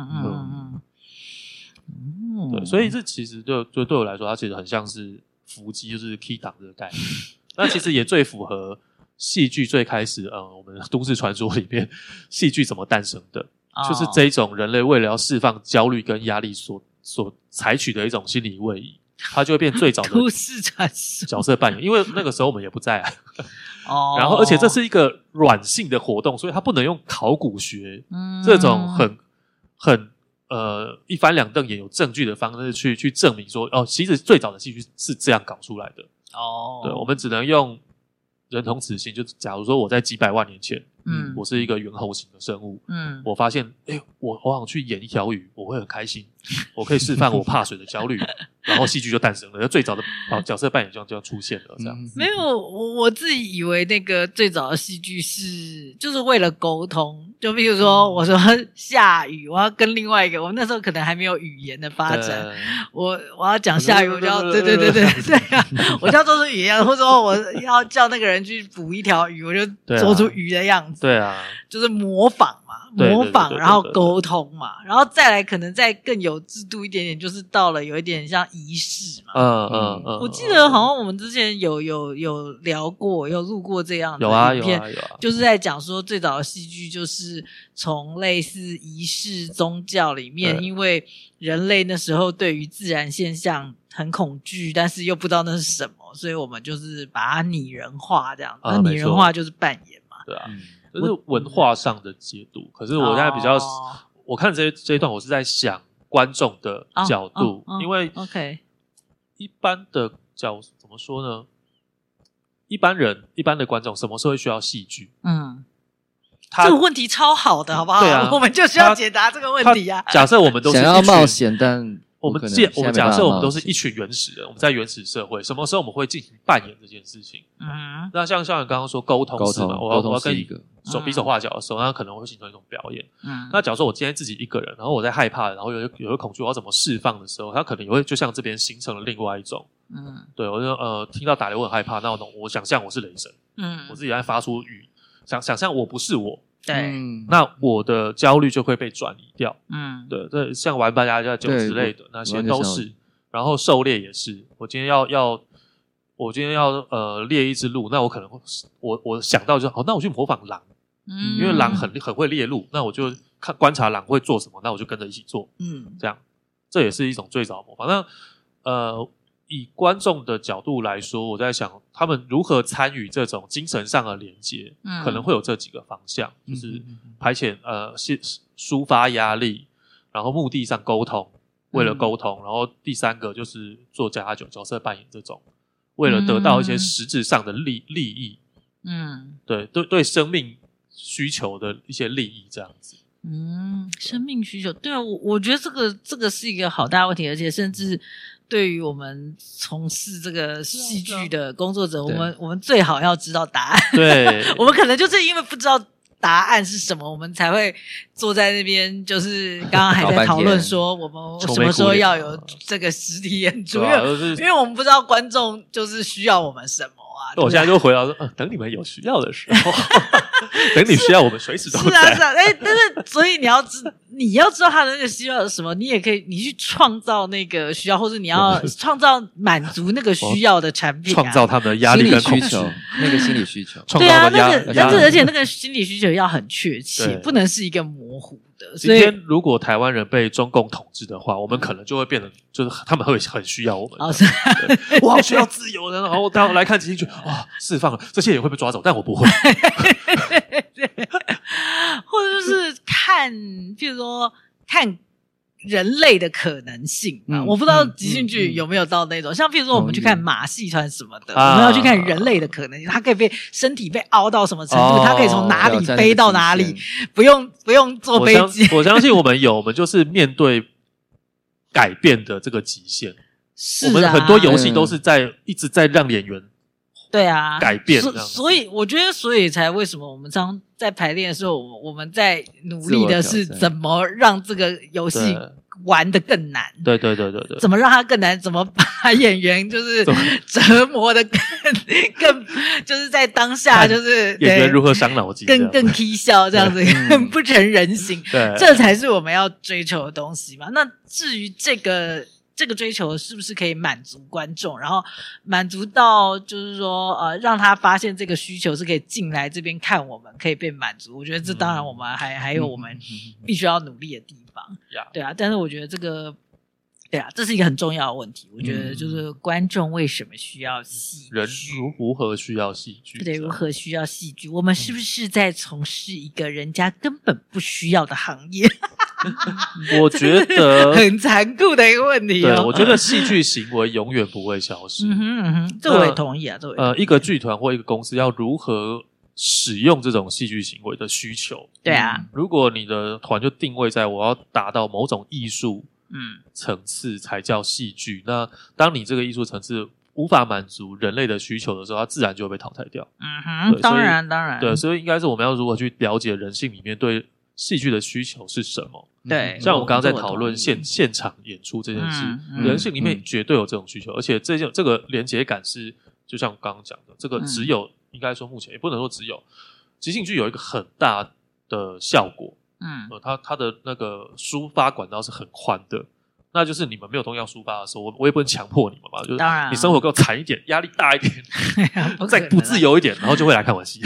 对，所以这其实就对我来说，它其实很像是伏击，就是 key 档这个概念。那其实也最符合戏剧最开始我们都市传说里面戏剧怎么诞生的，就是这一种人类为了要释放焦虑跟压力所采取的一种心理位移，它就会变最早的都市传说角色扮演，因为那个时候我们也不在啊。然后而且这是一个软性的活动，所以它不能用考古学这种很一翻两瞪眼有证据的方式去证明说其实最早的戏剧是这样搞出来的。对，我们只能用人同此心，就假如说我在几百万年前我是一个猿猴型的生物我发现我想去演一条鱼，我会很开心，我可以释放我怕水的焦虑然后戏剧就诞生了，最早的角色扮演就出现了这样。 没有，我自己以为那个最早的戏剧就是为了沟通，就比如说我说下雨，我要跟另外一个，我那时候可能还没有语言的发展，我要讲下雨，我就要对啊，我就要做出语言，或者说我要叫那个人去捕一条鱼，我就做出鱼的样子。 对啊， 就是模仿嘛，模仿然后沟通嘛，然后再来可能再更有制度一点点，就是到了有一点像仪式嘛。我记得好像我们之前有聊过，有录过这样的影片，有啊，就是在讲说最早的戏剧就是从类似仪式宗教里面，因为人类那时候对于自然现象很恐惧，但是又不知道那是什么，所以我们就是把它拟人化这样，那拟人化就是扮演嘛。 对啊，这是文化上的解读。可是我现在比较，我看这一段，我是在想观众的角度，因为一般的怎么说呢？一般的观众什么时候会需要戏剧？ 这个问题超好的，好不好？对啊，我们就需要解答这个问题啊。 假设我们都是想要冒险，但我们假设我们都是一群原始人，我们在原始社会，什么时候我们会进行扮演这件事情？那像你刚刚说沟通是嘛，我要跟一个比手画脚的时候，那可能会形成一种表演。那假如说我今天自己一个人，然后我在害怕，然后有一个恐惧，我要怎么释放的时候，它可能也会就像这边形成了另外一种。对，我就听到打雷我很害怕，那我想象我是雷神，我自己在发出语，想象我不是我。 对， 那我的焦虑就会被转移掉。对，这像玩扮家家酒之类的那些都是。然后狩猎也是，我今天要猎一只鹿，那我可能我想到就那我去模仿狼，因为狼很会猎鹿，那我就观察狼会做什么，那我就跟着一起做。这样这也是一种最早模仿。那以观众的角度来说，我在想他们如何参与这种精神上的连接，可能会有这几个方向，就是排遣抒发压力，然后目的上沟通，为了沟通，然后第三个就是做家家酒角色扮演这种，为了得到一些实质上的利益，对生命需求的一些利益这样子。 生命需求，对啊，我觉得这个是一个好大的问题，而且甚至对于我们从事这个戏剧的工作者，我们最好要知道答案。 对， 我们可能就是因为不知道答案是什么，我们才会坐在那边，就是刚刚还在讨论说我们什么时候要有这个实体演出，因为我们不知道观众就是需要我们什么啊。 我现在就回答说，等你们有需要的时候，等你需要，我们随时都在。 是啊，但是所以你要知道他的那个需要是什么，你也可以你去创造那个需要，或者你要创造满足那个需要的产品， 创造他们的压力跟需求，那个心理需求。 对啊，而且那个心理需求要很确切，不能是一个模糊的。 今天如果台湾人被中共统治的话，我们可能就会变得，就是他们会很需要我们。我好需要自由的，然后大家来看即兴剧，哇，释放了，这些也会被抓走，但我不会。 或者就是譬如说看人类的可能性我不知道即兴剧有没有到那种，像譬如说我们去看马戏团什么的，我们要去看人类的可能性，它可以身体被凹到什么程度，它可以从哪里飞到哪里，不用坐飞机。 我相信我们就是面对改变的这个极限。 是啊， 我们很多游戏都是一直在让演员对啊改变， 所以我觉得，所以才为什么我们常在排练的时候，我们在努力的是怎么让这个游戏玩得更难。 对， 怎么让它更难？怎么把演员就是折磨的更就是在当下就是演员如何伤脑筋， 更踢笑这样子，更不成人形。对，这才是我们要追求的东西嘛。那至于这个这个追求是不是可以满足观众，然后满足到就是说让他发现这个需求是可以进来这边看我们，可以被满足。我觉得这当然我们还有我们必须要努力的地方。对啊，但是我觉得这个对啊，这是一个很重要的问题。我觉得就是观众为什么需要戏剧， 人如何需要戏剧？ 对，如何需要戏剧？我们是不是在从事一个人家根本不需要的行业？ 我觉得很残酷的一个问题。 对，我觉得戏剧行为永远不会消失。 这我也同意啊。 一个剧团或一个公司要如何使用这种戏剧行为的需求？ 对啊， 如果你的团就定位在我要达到某种艺术层次才叫戏剧，那当你这个艺术层次无法满足人类的需求的时候，它自然就会被淘汰掉。 当然对，所以应该是我们要如何去了解人性里面对戏剧的需求是什么。 对， 像我们刚刚在讨论现场演出这件事，人性里面绝对有这种需求，而且这个连结感是就像我刚刚讲的，这个只有应该说目前也不能说只有即兴剧有一个很大的效果。它的那个抒发管道是很宽的，那就是你们没有东西要抒发的时候，我也不能强迫你们嘛，就是你生活够惨一点，压力大一点，再不自由一点，然后就会来看我戏。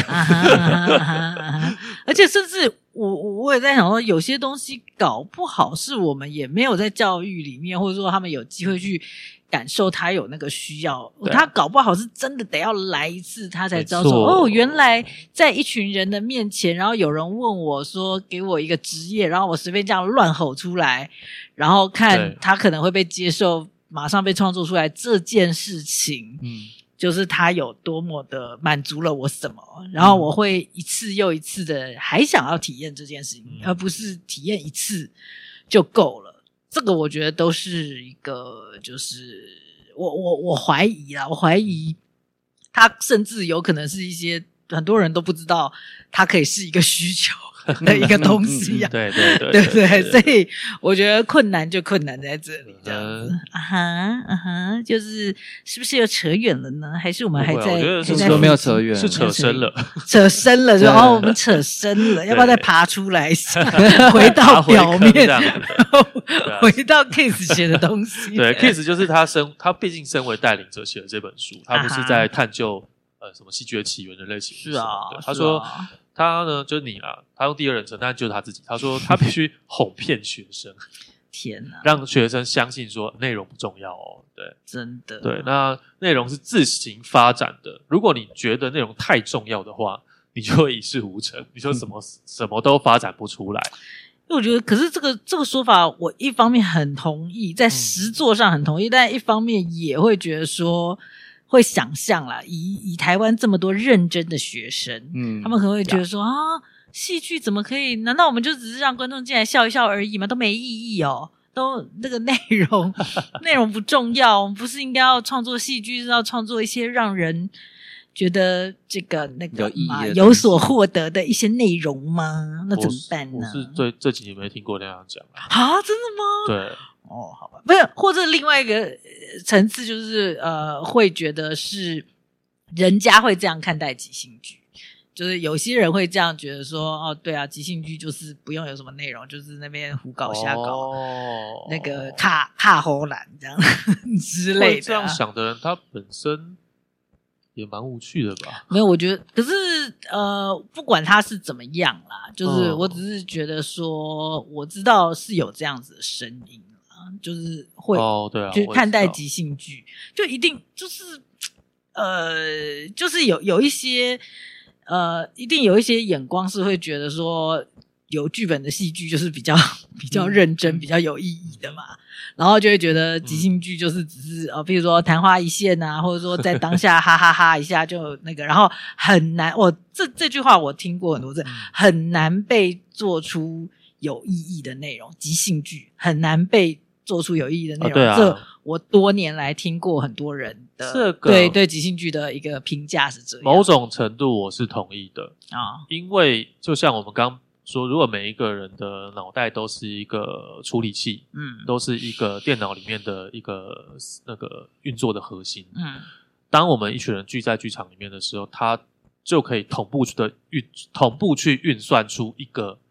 而且甚至我也在想说，有些东西搞不好是我们也没有在教育里面，或者说他们有机会去感受他有那个需要，他搞不好是真的得要来一次他才知道说原来在一群人的面前，然后有人问我说给我一个职业，然后我随便这样乱吼出来，然后看他可能会被接受，马上被创作出来这件事情，就是他有多么的满足了我什么，然后我会一次又一次的还想要体验这件事情，而不是体验一次就够了。这个我觉得都是一个，就是我怀疑啦，我怀疑它甚至有可能是一些很多人都不知道它可以是一个需求的一个东西啊。 对， 所以我觉得困难就困难在这里，这样子。就是是不是又扯远了呢？还是我们还在？ 我觉得都没有扯远， 是扯深了， 扯深了，我们扯深了，要不要再爬出来一下，回到表面，回到 Kiss 写的东西？ 对 ，Kiss 就是他毕竟身为带领者写的这本书，他不是在探究什么戏剧的起源、人类起源。 是啊， 他说他呢就是你啦，他用第二人称，但就是他自己。他说他必须哄骗学生。 天哪！ 让学生相信说内容不重要哦，对， 真的， 对，那内容是自行发展的。如果你觉得内容太重要的话，你就会一事无成，你就什么都发展不出来。 因为我觉得，可是这个说法，我一方面很同意，在实作上很同意，但一方面也会觉得说，会想象啦，以台湾这么多认真的学生，他们可能会觉得说戏剧怎么可以？难道我们就只是让观众进来笑一笑而已吗？都没意义哦，都那个内容不重要，我们不是应该要创作戏剧，是要创作一些让人觉得这个那个有所获得的一些内容吗？那怎么办呢？ 我是这几年没听过那样讲啊，真的吗？ 对， 好吧，不是，或者另外一个层次就是会觉得是人家会这样看待即兴剧。就是有些人会这样觉得说，对啊，即兴剧就是不用有什么内容，就是那边胡搞瞎搞，那个卡喉懒这样之类的。 会这样想的人，他本身也蛮无趣的吧？ 没有，我觉得，可是不管他是怎么样啦，就是我只是觉得说，我知道是有这样子的声音啦，就是会对啊， 就看待即兴剧，就一定就是就是有一些。一定有一些眼光是会觉得说有剧本的戏剧就是比较认真、比较有意义的嘛，然后就会觉得即兴剧就是只是比如说昙花一现啊，或者说在当下哈哈哈一下就那个，然后很难。这句话我听过很多次，很难被做出有意义的内容，即兴剧很难被做出有意义的内容。 对啊， 这我多年来听过很多人的这个对即兴剧的一个评价是这样。 某种程度我是同意的因为就像我们刚说，如果每一个人的脑袋都是一个处理器，都是一个电脑里面的一个那个运作的核心，当我们一群人聚在剧场里面的时候，它就可以同步去运算出一个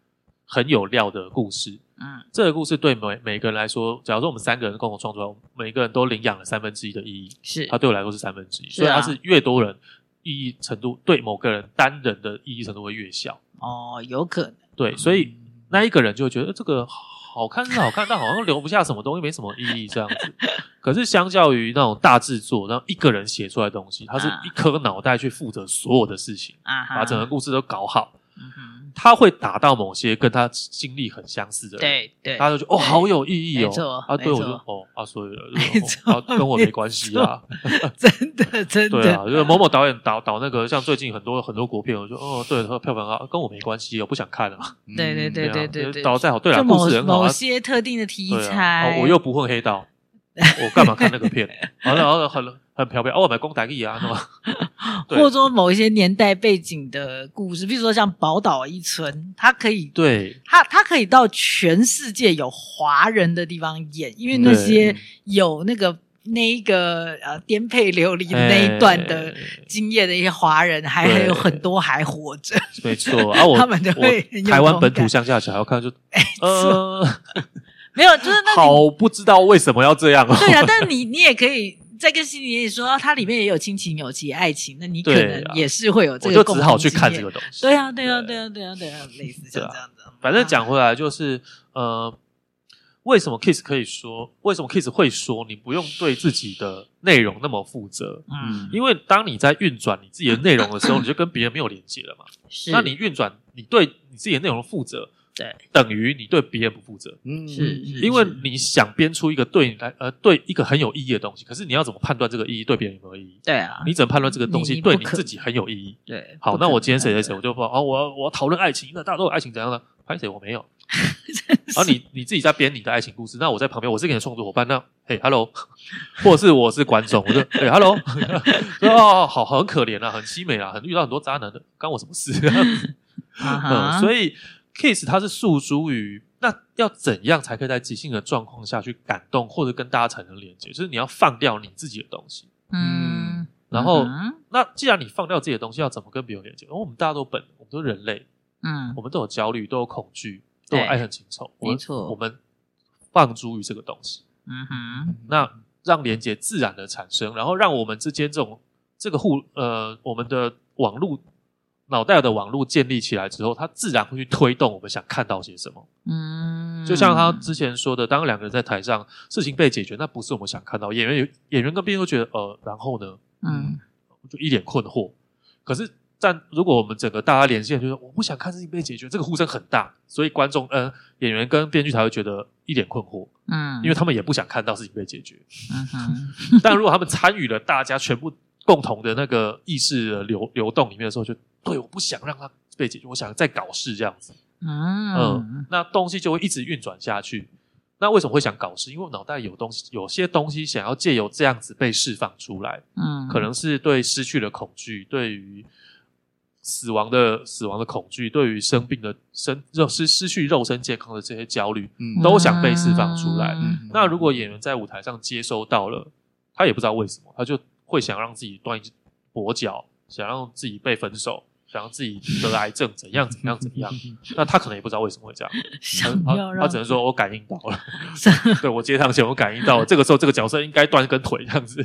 很有料的故事。这个故事对每个人来说，假如说我们3个人共同创作，每个人都领养了1/3的意义，是它对我来说是1/3，所以它是越多人意义程度对某个人单人的意义程度会越小。 有可能。 对，所以那一个人就会觉得这个好看是好看，但好像留不下什么东西，没什么意义这样子。可是相较于那种大制作，然后一个人写出来的东西，他是一颗脑袋去负责所有的事情，把整个故事都搞好。他会打到某些跟他经历很相似的人，对，大家就觉得好有意义哦。对我就所以跟我没关系啊， 真的对啊，就是某某导演导那个像最近很多国片，我就对，票房好，跟我没关系，我不想看了。对，导再好，对啦，故事很好， 某些特定的题材， 我又不混黑道，我干嘛看那个片？然后很飘飘，我买公台语啊， 或者说某一些年代背景的故事，比如说像宝岛一村，它可以它可以到全世界有华人的地方演，因为那些有那一个颠沛流离的那一段的经验的一些华人，还有很多还活着。 没错他们就会很有台湾本土乡下小孩看就没有，就是那好不知道为什么要这样哦。 对啊，但你也可以在跟心里说，它里面也有亲情、友情、爱情，那你可能也是会有这个共同经验， 我就只好去看这个东西。 对啊，类似像这样子。 反正讲回来就是为什么 Kiss 可以说，为什么 Kiss 会说你不用对自己的内容那么负责？因为当你在运转你自己的内容的时候，你就跟别人没有连接了嘛。是，那你运转，你对你自己的内容负责。对，等于你对别人不负责。是，因为你想编出一个对你来对一个很有意义的东西，可是你要怎么判断这个意义对别人有没有意义？对啊，你怎么判断这个东西对你自己很有意义？对，好，那我今天谁，我就说我要讨论爱情，那大家都有爱情怎样呢？拍谁我没有。然后你自己在编你的爱情故事，那我在旁边，我是你的创作伙伴，那hello， 或者是我是观众，我就hello， 好很可怜啊，很凄美啊，遇到很多渣男的，干我什么事？所以。Kiss 它是诉诸于那要怎样才可以在即兴的状况下去感动或者跟大家产生连接，就是你要放掉你自己的东西。然后那既然你放掉自己的东西，要怎么跟别人连接？我们大家都我们都是人类，我们都有焦虑，都有恐惧，都有爱恨情仇，没错，我们放诸于这个东西。那让连接自然的产生，然后让我们之间这个我们的网络脑袋的网络建立起来之后，它自然会去推动我们想看到些什么。就像他之前说的，当2个人在台上，事情被解决，那不是我们想看到。演员跟编剧都觉得，然后呢，就一脸困惑。可是，如果我们整个大家连线，就是我不想看事情被解决，这个呼声很大，所以观众演员跟编剧才会觉得一脸困惑。因为他们也不想看到事情被解决。但如果他们参与了大家全部共同的那个意识的流动里面的时候，就对，我不想让它被解决，我想再搞事这样子。那东西就会一直运转下去。那为什么会想搞事？因为我脑袋有些东西想要借由这样子被释放出来。可能是对失去的恐惧，对于死亡的恐惧，对于生病的失去肉身健康的这些焦虑，都想被释放出来。那如果演员在舞台上接收到了，他也不知道为什么，他就会想让自己断跛脚，想让自己被分手，想让自己得癌症，怎样。那他可能也不知道为什么会这样，他只能说我感应到了，对，我接上前我感应到了，这个时候这个角色应该断根腿这样子。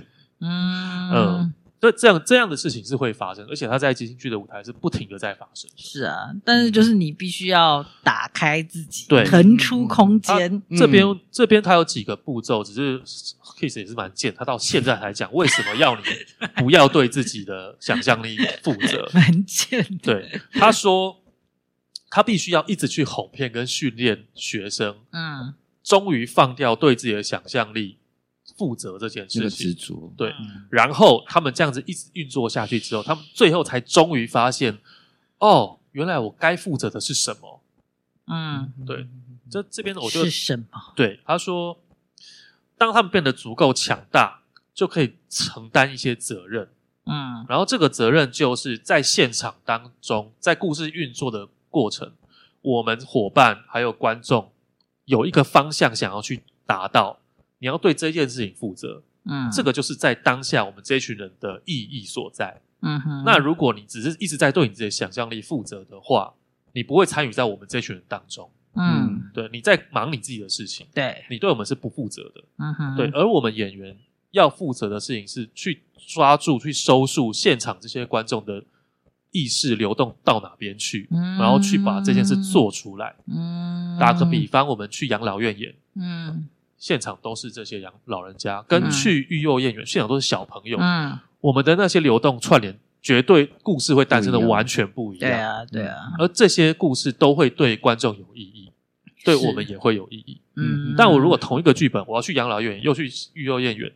这样的事情是会发生，而且它在即兴剧的舞台是不停的在发生。是啊， 但是就是你必须要打开自己，对，腾出空间。 这边它有几个步骤，只是 Kiss 也是蛮贱，他到现在还讲为什么要你不要对自己的想象力负责， 蛮贱的。 对，他说他必须要一直去哄骗跟训练学生，终于放掉对自己的想象力负责这件事情，对，然后他们这样子一直运作下去之后，他们最后才终于发现，原来我该负责的是什么。对，这边我就是什么？ 对，他说，当他们变得足够强大，就可以承担一些责任。然后这个责任就是在现场当中，在故事运作的过程，我们伙伴还有观众有一个方向想要去达到。你要对这件事情负责，这个就是在当下我们这群人的意义所在。那如果你只是一直在对你自己的想象力负责的话，你不会参与在我们这群人当中。 对，你在忙你自己的事情， 对， 你对我们是不负责的， 哼， 对，而我们演员要负责的事情是去抓住、去收束现场这些观众的意识流动到哪边去，然后去把这件事做出来。打个比方，我们去养老院演，现场都是这些老人家，跟去育幼院演，现场都是小朋友，我们的那些流动串联，绝对故事会诞生的完全不一样。 对啊， 而这些故事都会对观众有意义，对我们也会有意义。但我如果同一个剧本，我要去养老院，又去育幼院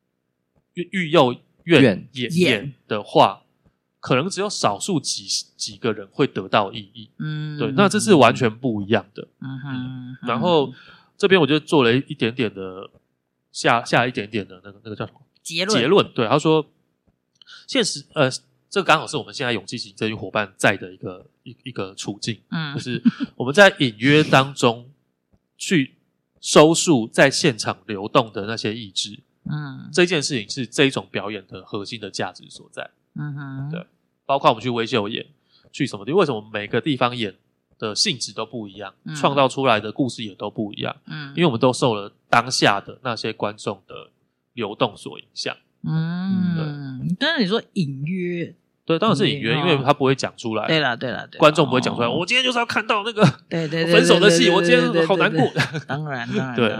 演的话，可能只有少数几个人会得到意义。对，那这是完全不一样的。然后这边我就做了一点点的下一点点的那个叫什么结论？对，他说现实这个刚好是我们现在勇气型这群伙伴在的一个处境，就是我们在隐约当中去收束在现场流动的那些意志。这件事情是这一种表演的核心的价值所在。对，包括我们去微秀演，去什么地方，为什么每个地方演的性质都不一样，创造出来的故事也都不一样。因为我们都受了当下的那些观众的流动所影响。 刚才你说隐约， 对，当然是隐约，因为他不会讲出来。 对啦， 观众不会讲出来。我今天就是要看到那个对分手的戏，我今天好难过。 当然， 对。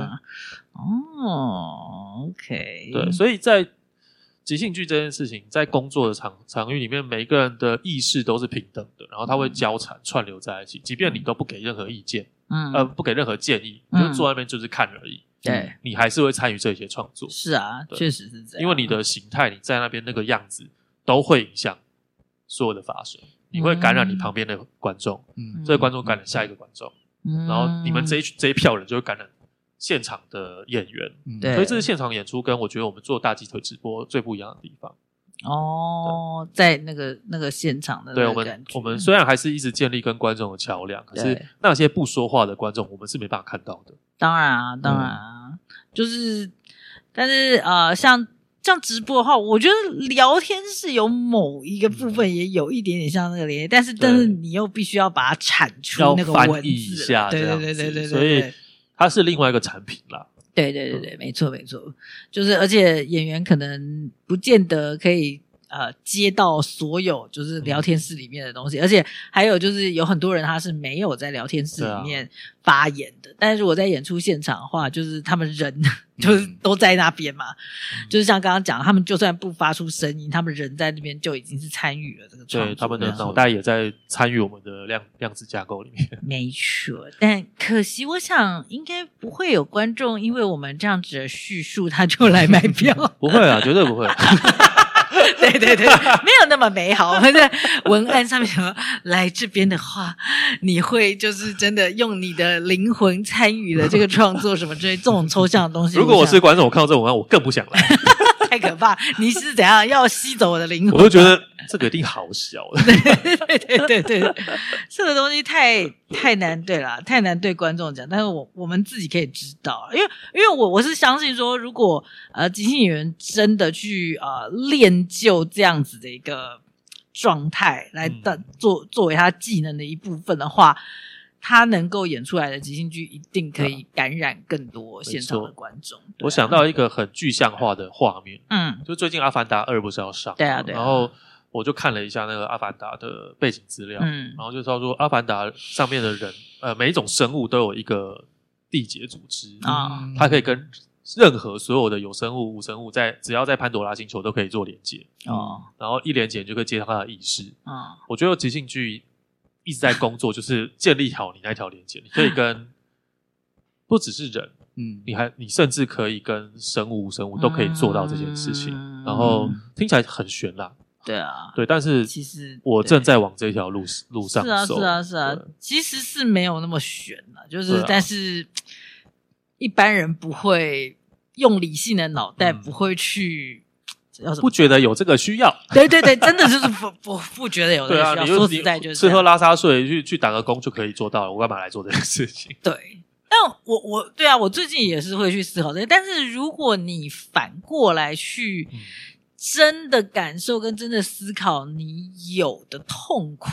OK。 对，所以在即兴剧这件事情，在工作的场域里面，每一个人的意识都是平等的，然后他会交缠串流在一起，即便你都不给任何意见，不给任何建议，你就坐在那边就是看而已。 对， 你还是会参与这些创作。 是啊，确实是这样。 因为你的形态，你在那边那个样子，都会影响所有的发生。你会感染你旁边的观众，这个观众感染下一个观众，然后你们这一票人就会感染现场的演员。所以这是现场演出跟我觉得我们做大鸡腿直播最不一样的地方。 在那个现场的那个感觉， 我们虽然还是一直建立跟观众的桥梁，可是那些不说话的观众我们是没办法看到的。 当然啊，就是但是像直播的话，我觉得聊天是有某一个部分也有一点点像那个连，但是你又必须要把它产出那个文字， 要翻译一下， 对， 所以它是另外一个产品啦。 对，没错，就是而且演员可能不见得可以接到所有就是聊天室里面的东西，而且还有就是有很多人他是没有在聊天室里面发言的，但是如果在演出现场的话，就是他们人就是都在那边嘛，就是像刚刚讲，他们就算不发出声音，他们人在那边就已经是参与了这个创作， 对，他们的脑袋也在参与我们的量子架构里面。 没错，但可惜我想应该不会有观众因为我们这样子的叙述他就来买票。 不会啊，绝对不会。 对，没有那么美好。我们在文案上面说，来这边的话，你会就是真的用你的灵魂参与了这个创作什么之类这种抽象的东西。 如果我是观众，我看到这种文案，我更不想来。 太可怕！你是怎样要吸走我的灵魂？ 我就觉得这个一定好小的。 对，这个东西太难，对啦，太难对观众讲。但是我们自己可以知道，因为我是相信说，如果即兴演员真的去练就这样子的一个状态来作为他技能的一部分的话，他能够演出来的即兴剧一定可以感染更多现场的观众。 我想到一个很具象化的画面，就最近《阿凡达2》不是要上， 对啊， 然后我就看了一下那个《阿凡达》的背景资料，然后就知道说，《阿凡达》上面的人，每一种生物都有一个缔结组织它可以跟任何所有的有生物、无生物只要在潘多拉星球都可以做连接然后一连接就可以接到他的意识我觉得即兴剧一直在工作，就是建立好你那条连接，你可以跟不只是人，你甚至可以跟生物、无生物都可以做到这件事情，然后听起来很玄啦。 对啊， 对，但是其实我正在往这条路上走。 是啊，其实是没有那么玄啦，就是但是一般人不会用理性的脑袋，不会去。 不觉得有这个需要， 对，真的就是不觉得有这个需要。说实在就是吃喝拉撒睡去打个工就可以做到了，我干嘛来做这件事情？ 对，但对啊，我最近也是会去思考这些。但是如果你反过来去真的感受跟真的思考你有的痛苦，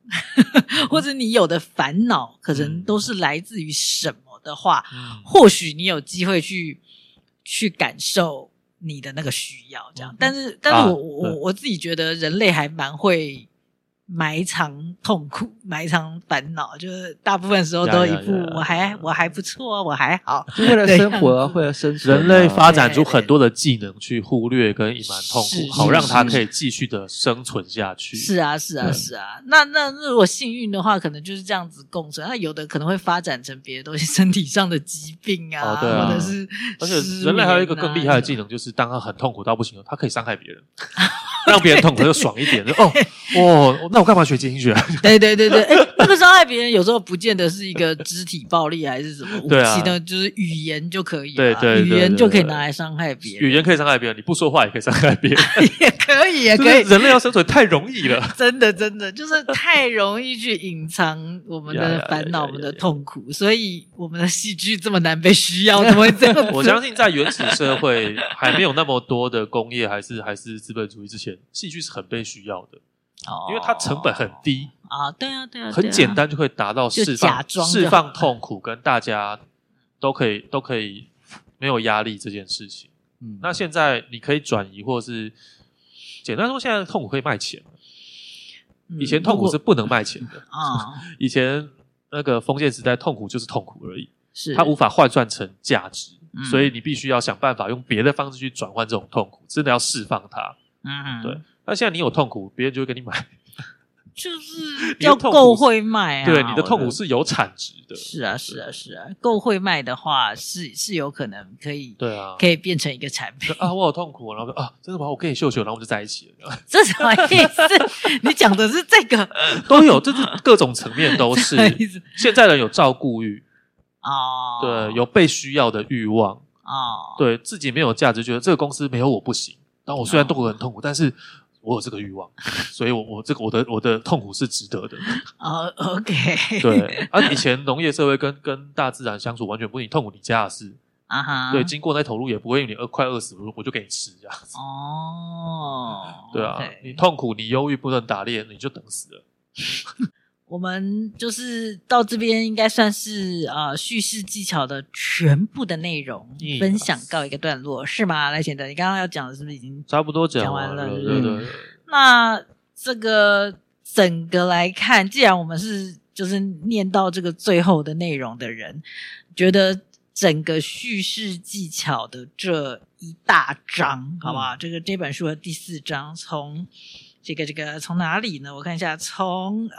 或者你有的烦恼可能都是来自于什么的话，或许你有机会去感受你的那个需要这样。但是我自己觉得人类还蛮会埋藏痛苦，埋藏烦恼，就是大部分时候都一副我还不错，我还好， 为了生活为了生存， 人类发展出很多的技能去忽略跟隐瞒痛苦，好让它可以继续的生存下去。 是啊。那如果幸运的话，可能就是这样子共存。那有的可能会发展成别的东西，身体上的疾病啊， 对啊， 或者是而且人类还有一个更厉害的技能，就是当他很痛苦到不行了，他可以伤害别人。让别人痛苦就爽一点，那我干嘛学经济学？ 对，那个伤害别人有时候不见得是一个肢体暴力还是什么武器呢，就是语言就可以了， 对， 语言就可以拿来伤害别人， 语言可以伤害别人，你不说话也可以伤害别人， 也可以。 人类要生存太容易了， 真的就是太容易去隐藏我们的烦恼，我们的痛苦，所以我们的戏剧这么难被需要，怎么会这样子？ 我相信在原始社会还没有那么多的工业还是资本主义之前，戏剧是很被需要的，因为它成本很低啊，对啊， 很简单就可以达到释放痛苦，跟大家都可以没有压力这件事情。那现在你可以转移，或是简单说，现在痛苦可以卖钱了。以前痛苦是不能卖钱的啊，以前那个封建时代，痛苦就是痛苦而已，它无法换算成价值，所以你必须要想办法用别的方式去转换这种痛苦，真的要释放它。对。那现在你有痛苦，别人就会给你买， 就是要够会卖啊。 对，你的痛苦是有产值的。 是啊，够会卖的话，是有可能可以， 对啊， 可以变成一个产品啊。我有痛苦，然后真的吗？我跟你秀，然后我们就在一起了。 这什么意思？你讲的是这个都有，这是各种层面都是。现在人有照顾欲哦， 对，有被需要的欲望哦， 对自己没有价值，觉得这个公司没有我不行。但我虽然痛苦很痛苦，但是我有这个欲望，所以我的痛苦是值得的。 OK， 对以前农业社会跟大自然相处完全不是你痛苦你家的事啊哈。 对，经过那头路也不会因为你快饿死了，我就给你吃这样子。对啊，你痛苦你忧郁不能打猎，你就等死了。 我们就是到这边应该算是叙事技巧的全部的内容分享告一个段落，是吗？赖贤德，你刚刚要讲的是不是已经差不多讲完了？ 对。 那这个整个来看，既然我们是就是念到这个最后的内容的人，觉得整个叙事技巧的这一大章，好不好？这本书的第4章从这个从哪里呢？我看一下，从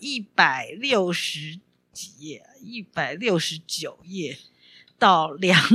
160几页，169页到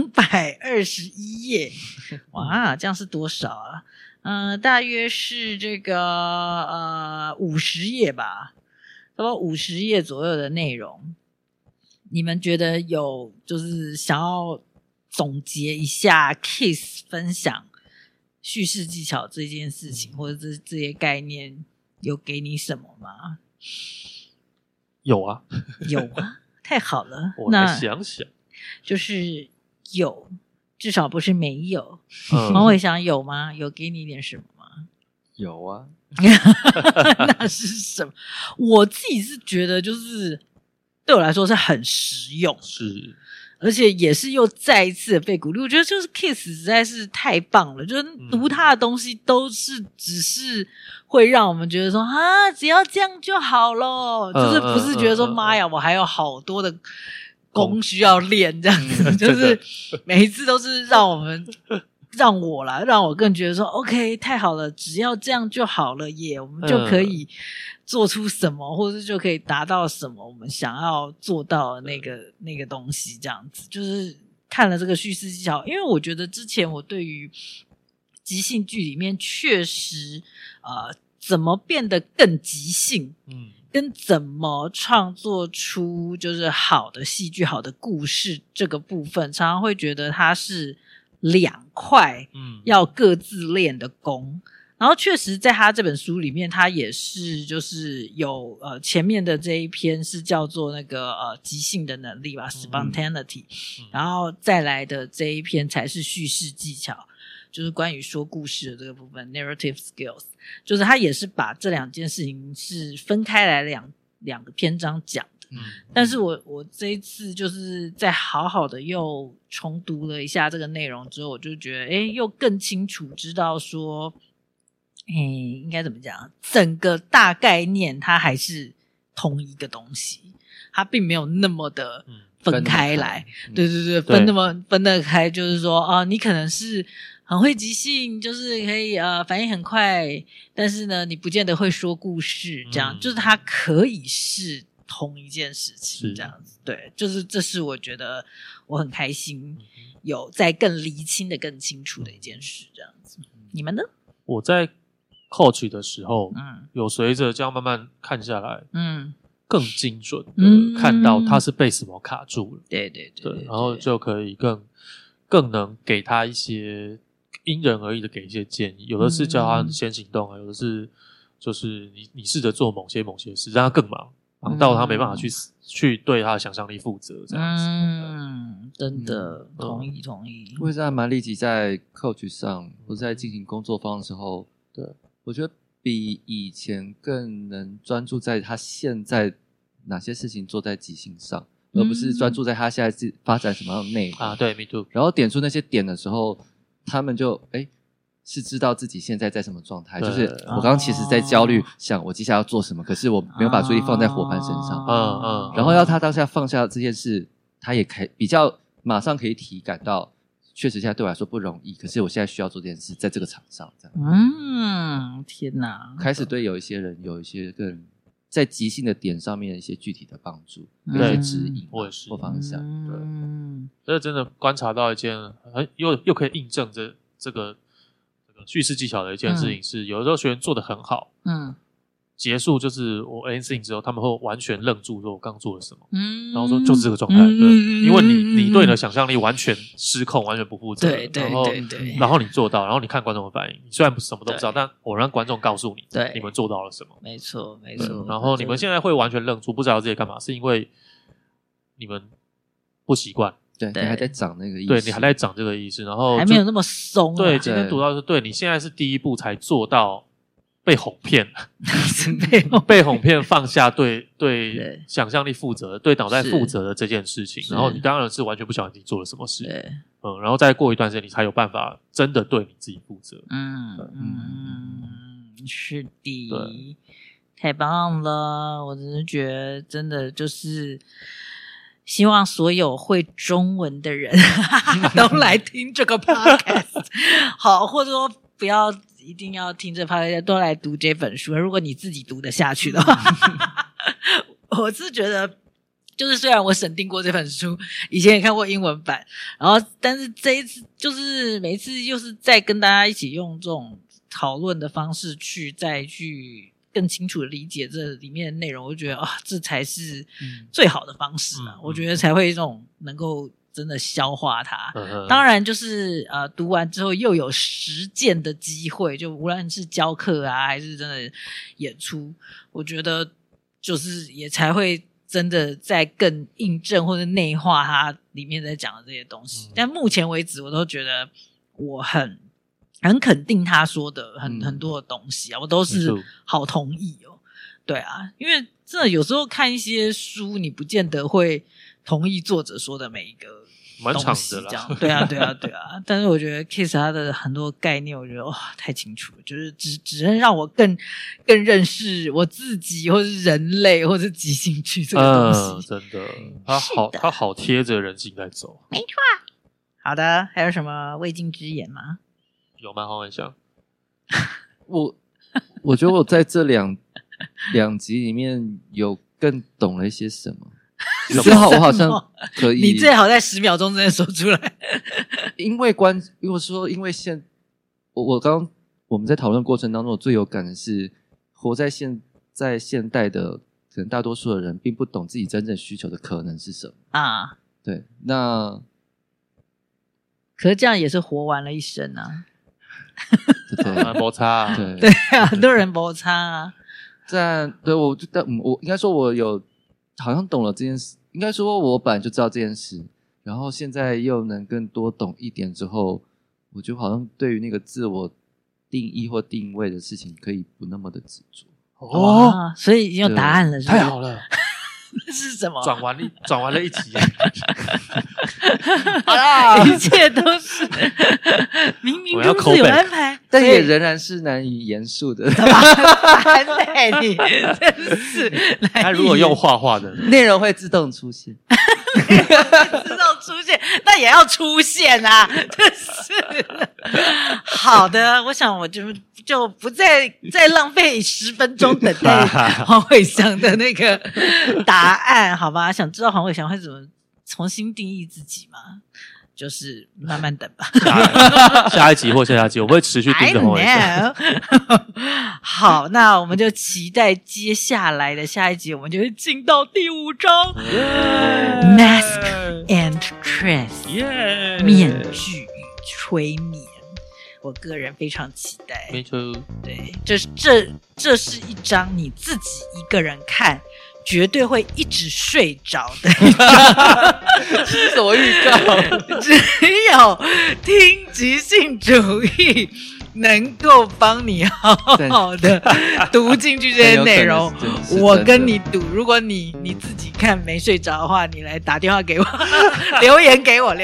221页，哇，这样是多少啊？大约是这个50页吧，差不多50页左右的内容。你们觉得有就是想要总结一下 Kiss 分享叙事技巧这件事情，或者这些概念有给你什么吗？ 有啊， 太好了。 我来想想， 就是有，至少不是没有。王伟翔有吗？有给你一点什么吗？ 有啊。 那是什么？我自己是觉得就是对我来说是很实用， 是。 而且也是又再一次的被鼓励，我觉得就是 Kiss 实在是太棒了，就是读他的东西都是只是会让我们觉得说只要这样就好了，就是不是觉得说妈呀我还有好多的功需要练这样子，就是每一次都是让我更觉得说 OK 太好了，只要这样就好了耶，我们就可以做出什么，或者就可以达到什么我们想要做到的那个东西，这样子。就是看了这个叙事技巧，因为我觉得之前我对于即兴剧里面确实怎么变得更即兴，跟怎么创作出就是好的戏剧、好的故事这个部分，常常会觉得它是2块要各自练的功。然后确实在他这本书里面，他也是就是有前面的这一篇是叫做那个即兴的能力吧 spontaneity，然后再来的这一篇才是叙事技巧，就是关于说故事的这个部分 narrative skills， 就是他也是把这2件事情是分开来 2个篇章讲的。但是我这一次就是在好好的又重读了一下这个内容之后，我就觉得又更清楚知道说应该怎么讲，整个大概念它还是同一个东西，它并没有那么的分开来。对对对，分得开，就是说你可能是很会即兴，就是可以反应很快，但是呢你不见得会说故事，这样就是它可以是同一件事情这样子。对，就是这是我觉得我很开心有在更厘清的更清楚的一件事这样子。你们呢？ 我在 coach 的时候有随着这样慢慢看下来更精准的看到他是被什么卡住了。对，然后就可以更能给他一些因人而异的给一些建议，有的是叫他先行动啊，有的是就是你试着做某些事让他更忙到他没办法去对他的想象力负责这样子。 真的同意。 我也是还蛮立即在 coach 上或在进行工作坊的时候，对，我觉得比以前更能专注在他现在哪些事情做在即兴上，而不是专注在他现在是发展什么样的内容啊。对 me too。 然后点出那些点的时候，他们就是知道自己现在在什么状态。就是我刚刚其实在焦虑想我接下来要做什么，可是我没有把注意力放在伙伴身上。然后要他当下放下这件事，他也可以比较马上可以体感到确实现在对我来说不容易，可是我现在需要做这件事，在这个场上这样。 天哪， 开始对有一些人有一些更在即兴的点上面一些具体的帮助，一些指引或方向。 对，这真的观察到一件又可以印证这个叙事技巧的一件事情是，有的时候学员做得很好，结束就是我 ending 之后，他们会完全愣住，说我刚做了什么，然后说就是这个状态，因为你对你的想象力完全失控，完全不负责， 对， 然后你做到，然后你看观众的反应，你虽然什么都不知道，但我让观众告诉你， 对， 你们做到了什么， 没错。 然后你们现在会完全愣住，不知道自己干嘛，是因为你们不习惯。 对，你还在长那个意识， 对，你还在长这个意识，然后还没有那么松。 对，今天读到是对你现在是第一步才做到被哄骗，被哄骗放下对想象力负责，对脑袋负责的这件事情，然后你当然是完全不晓得自己做了什么事，然后再过一段时间你才有办法真的对你自己负责。 是的，太棒了！我真的觉得真的就是希望所有会中文的人都来听这个 podcast 好，或者说不要一定要听这 podcast， 都来读这本书，如果你自己读得下去的话我是觉得就是虽然我审定过这本书，以前也看过英文版，然后但是这一次就是每一次又是再跟大家一起用这种讨论的方式再去更清楚的理解这里面的内容，我就觉得这才是最好的方式我觉得才会这种能够真的消化它。当然就是读完之后又有实践的机会，就无论是教课啊还是真的演出，我觉得就是也才会真的在更印证或者内化它里面在讲的这些东西。但目前为止我都觉得我很肯定他说的很多的东西我都是好同意对啊，因为真的有时候看一些书你不见得会同意作者说的每一个东西这样。对啊但是我觉得 Kiss 他的很多概念我觉得太清楚了，就是只能让我更认识我自己或是人类或是即兴剧这个东西。 真的他好贴着人性在走。 没错。好的，还有什么未尽之言吗？ 有吗？黄文祥我觉得我在这两集里面有更懂了一些什么。我好像可以， 你最好在10秒钟之内说出来。 因为我们在讨论过程当中，我最有感的是活在现代的可能大多数的人并不懂自己真正需求的可能是什么对，那可是这样也是活完了一生啊。 对， 摩擦对啊，很多人摩擦对，我应该说我有好像懂了这件事，应该说我本来就知道这件事，然后现在又能更多懂一点之后，我觉得好像对于那个自我定义或定位的事情可以不那么的执着。 哦， 所以已经有答案了，是不是太好了， 是什么？ 转完了一集， 好啦，一切都是冥冥中自有安排， 但也仍然是难以言述的。 烦欸你真是。 他如果用画画的， 内容会自动出现， 自动出现，那也要出现啊！真是好的，我想我就不再浪费10分钟等待黄伟翔的那个答案，好吧？想知道黄伟翔会怎么重新定义自己吗？就是慢慢等吧。 下一集或下集，我会持续盯着黄伟翔。 好，那我们就期待接下来的下一集，我们就会进到第5章 Mask and Trance 面具与催眠。我个人非常期待， 没错， 对，这是一张你自己一个人看绝对会一直睡着的一张是什么预告？ 只有听即兴主义能够帮你好好的读进去这些内容。我跟你赌，如果你自己看没睡着的话，你来打电话给我，留言给我。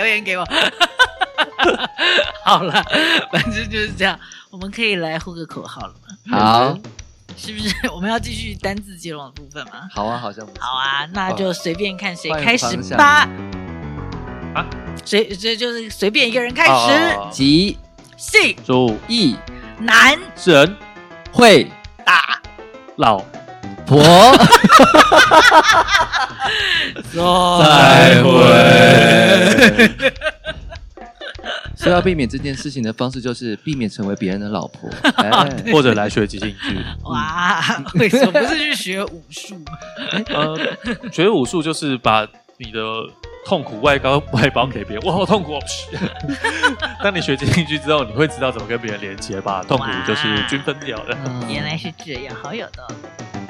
好了，反正就是这样。我们可以来呼个口号了吗？ 好， 是不是我们要继续单字接龙的部分吗？ 好啊，好像不错。 好啊，那就随便看谁开始吧。啊，这就是随便一个人开始。 即兴注意男人会打老婆再会。 所以要避免这件事情的方式就是避免成为别人的老婆， 或者来学即兴剧。 哇，为什么不是去学武术？ 学武术就是把你的痛苦外包给别人。我好痛苦哦！当你学即兴剧之后，你会知道怎么跟别人连接，把痛苦就是均分掉的。 原来是这样，好有道理。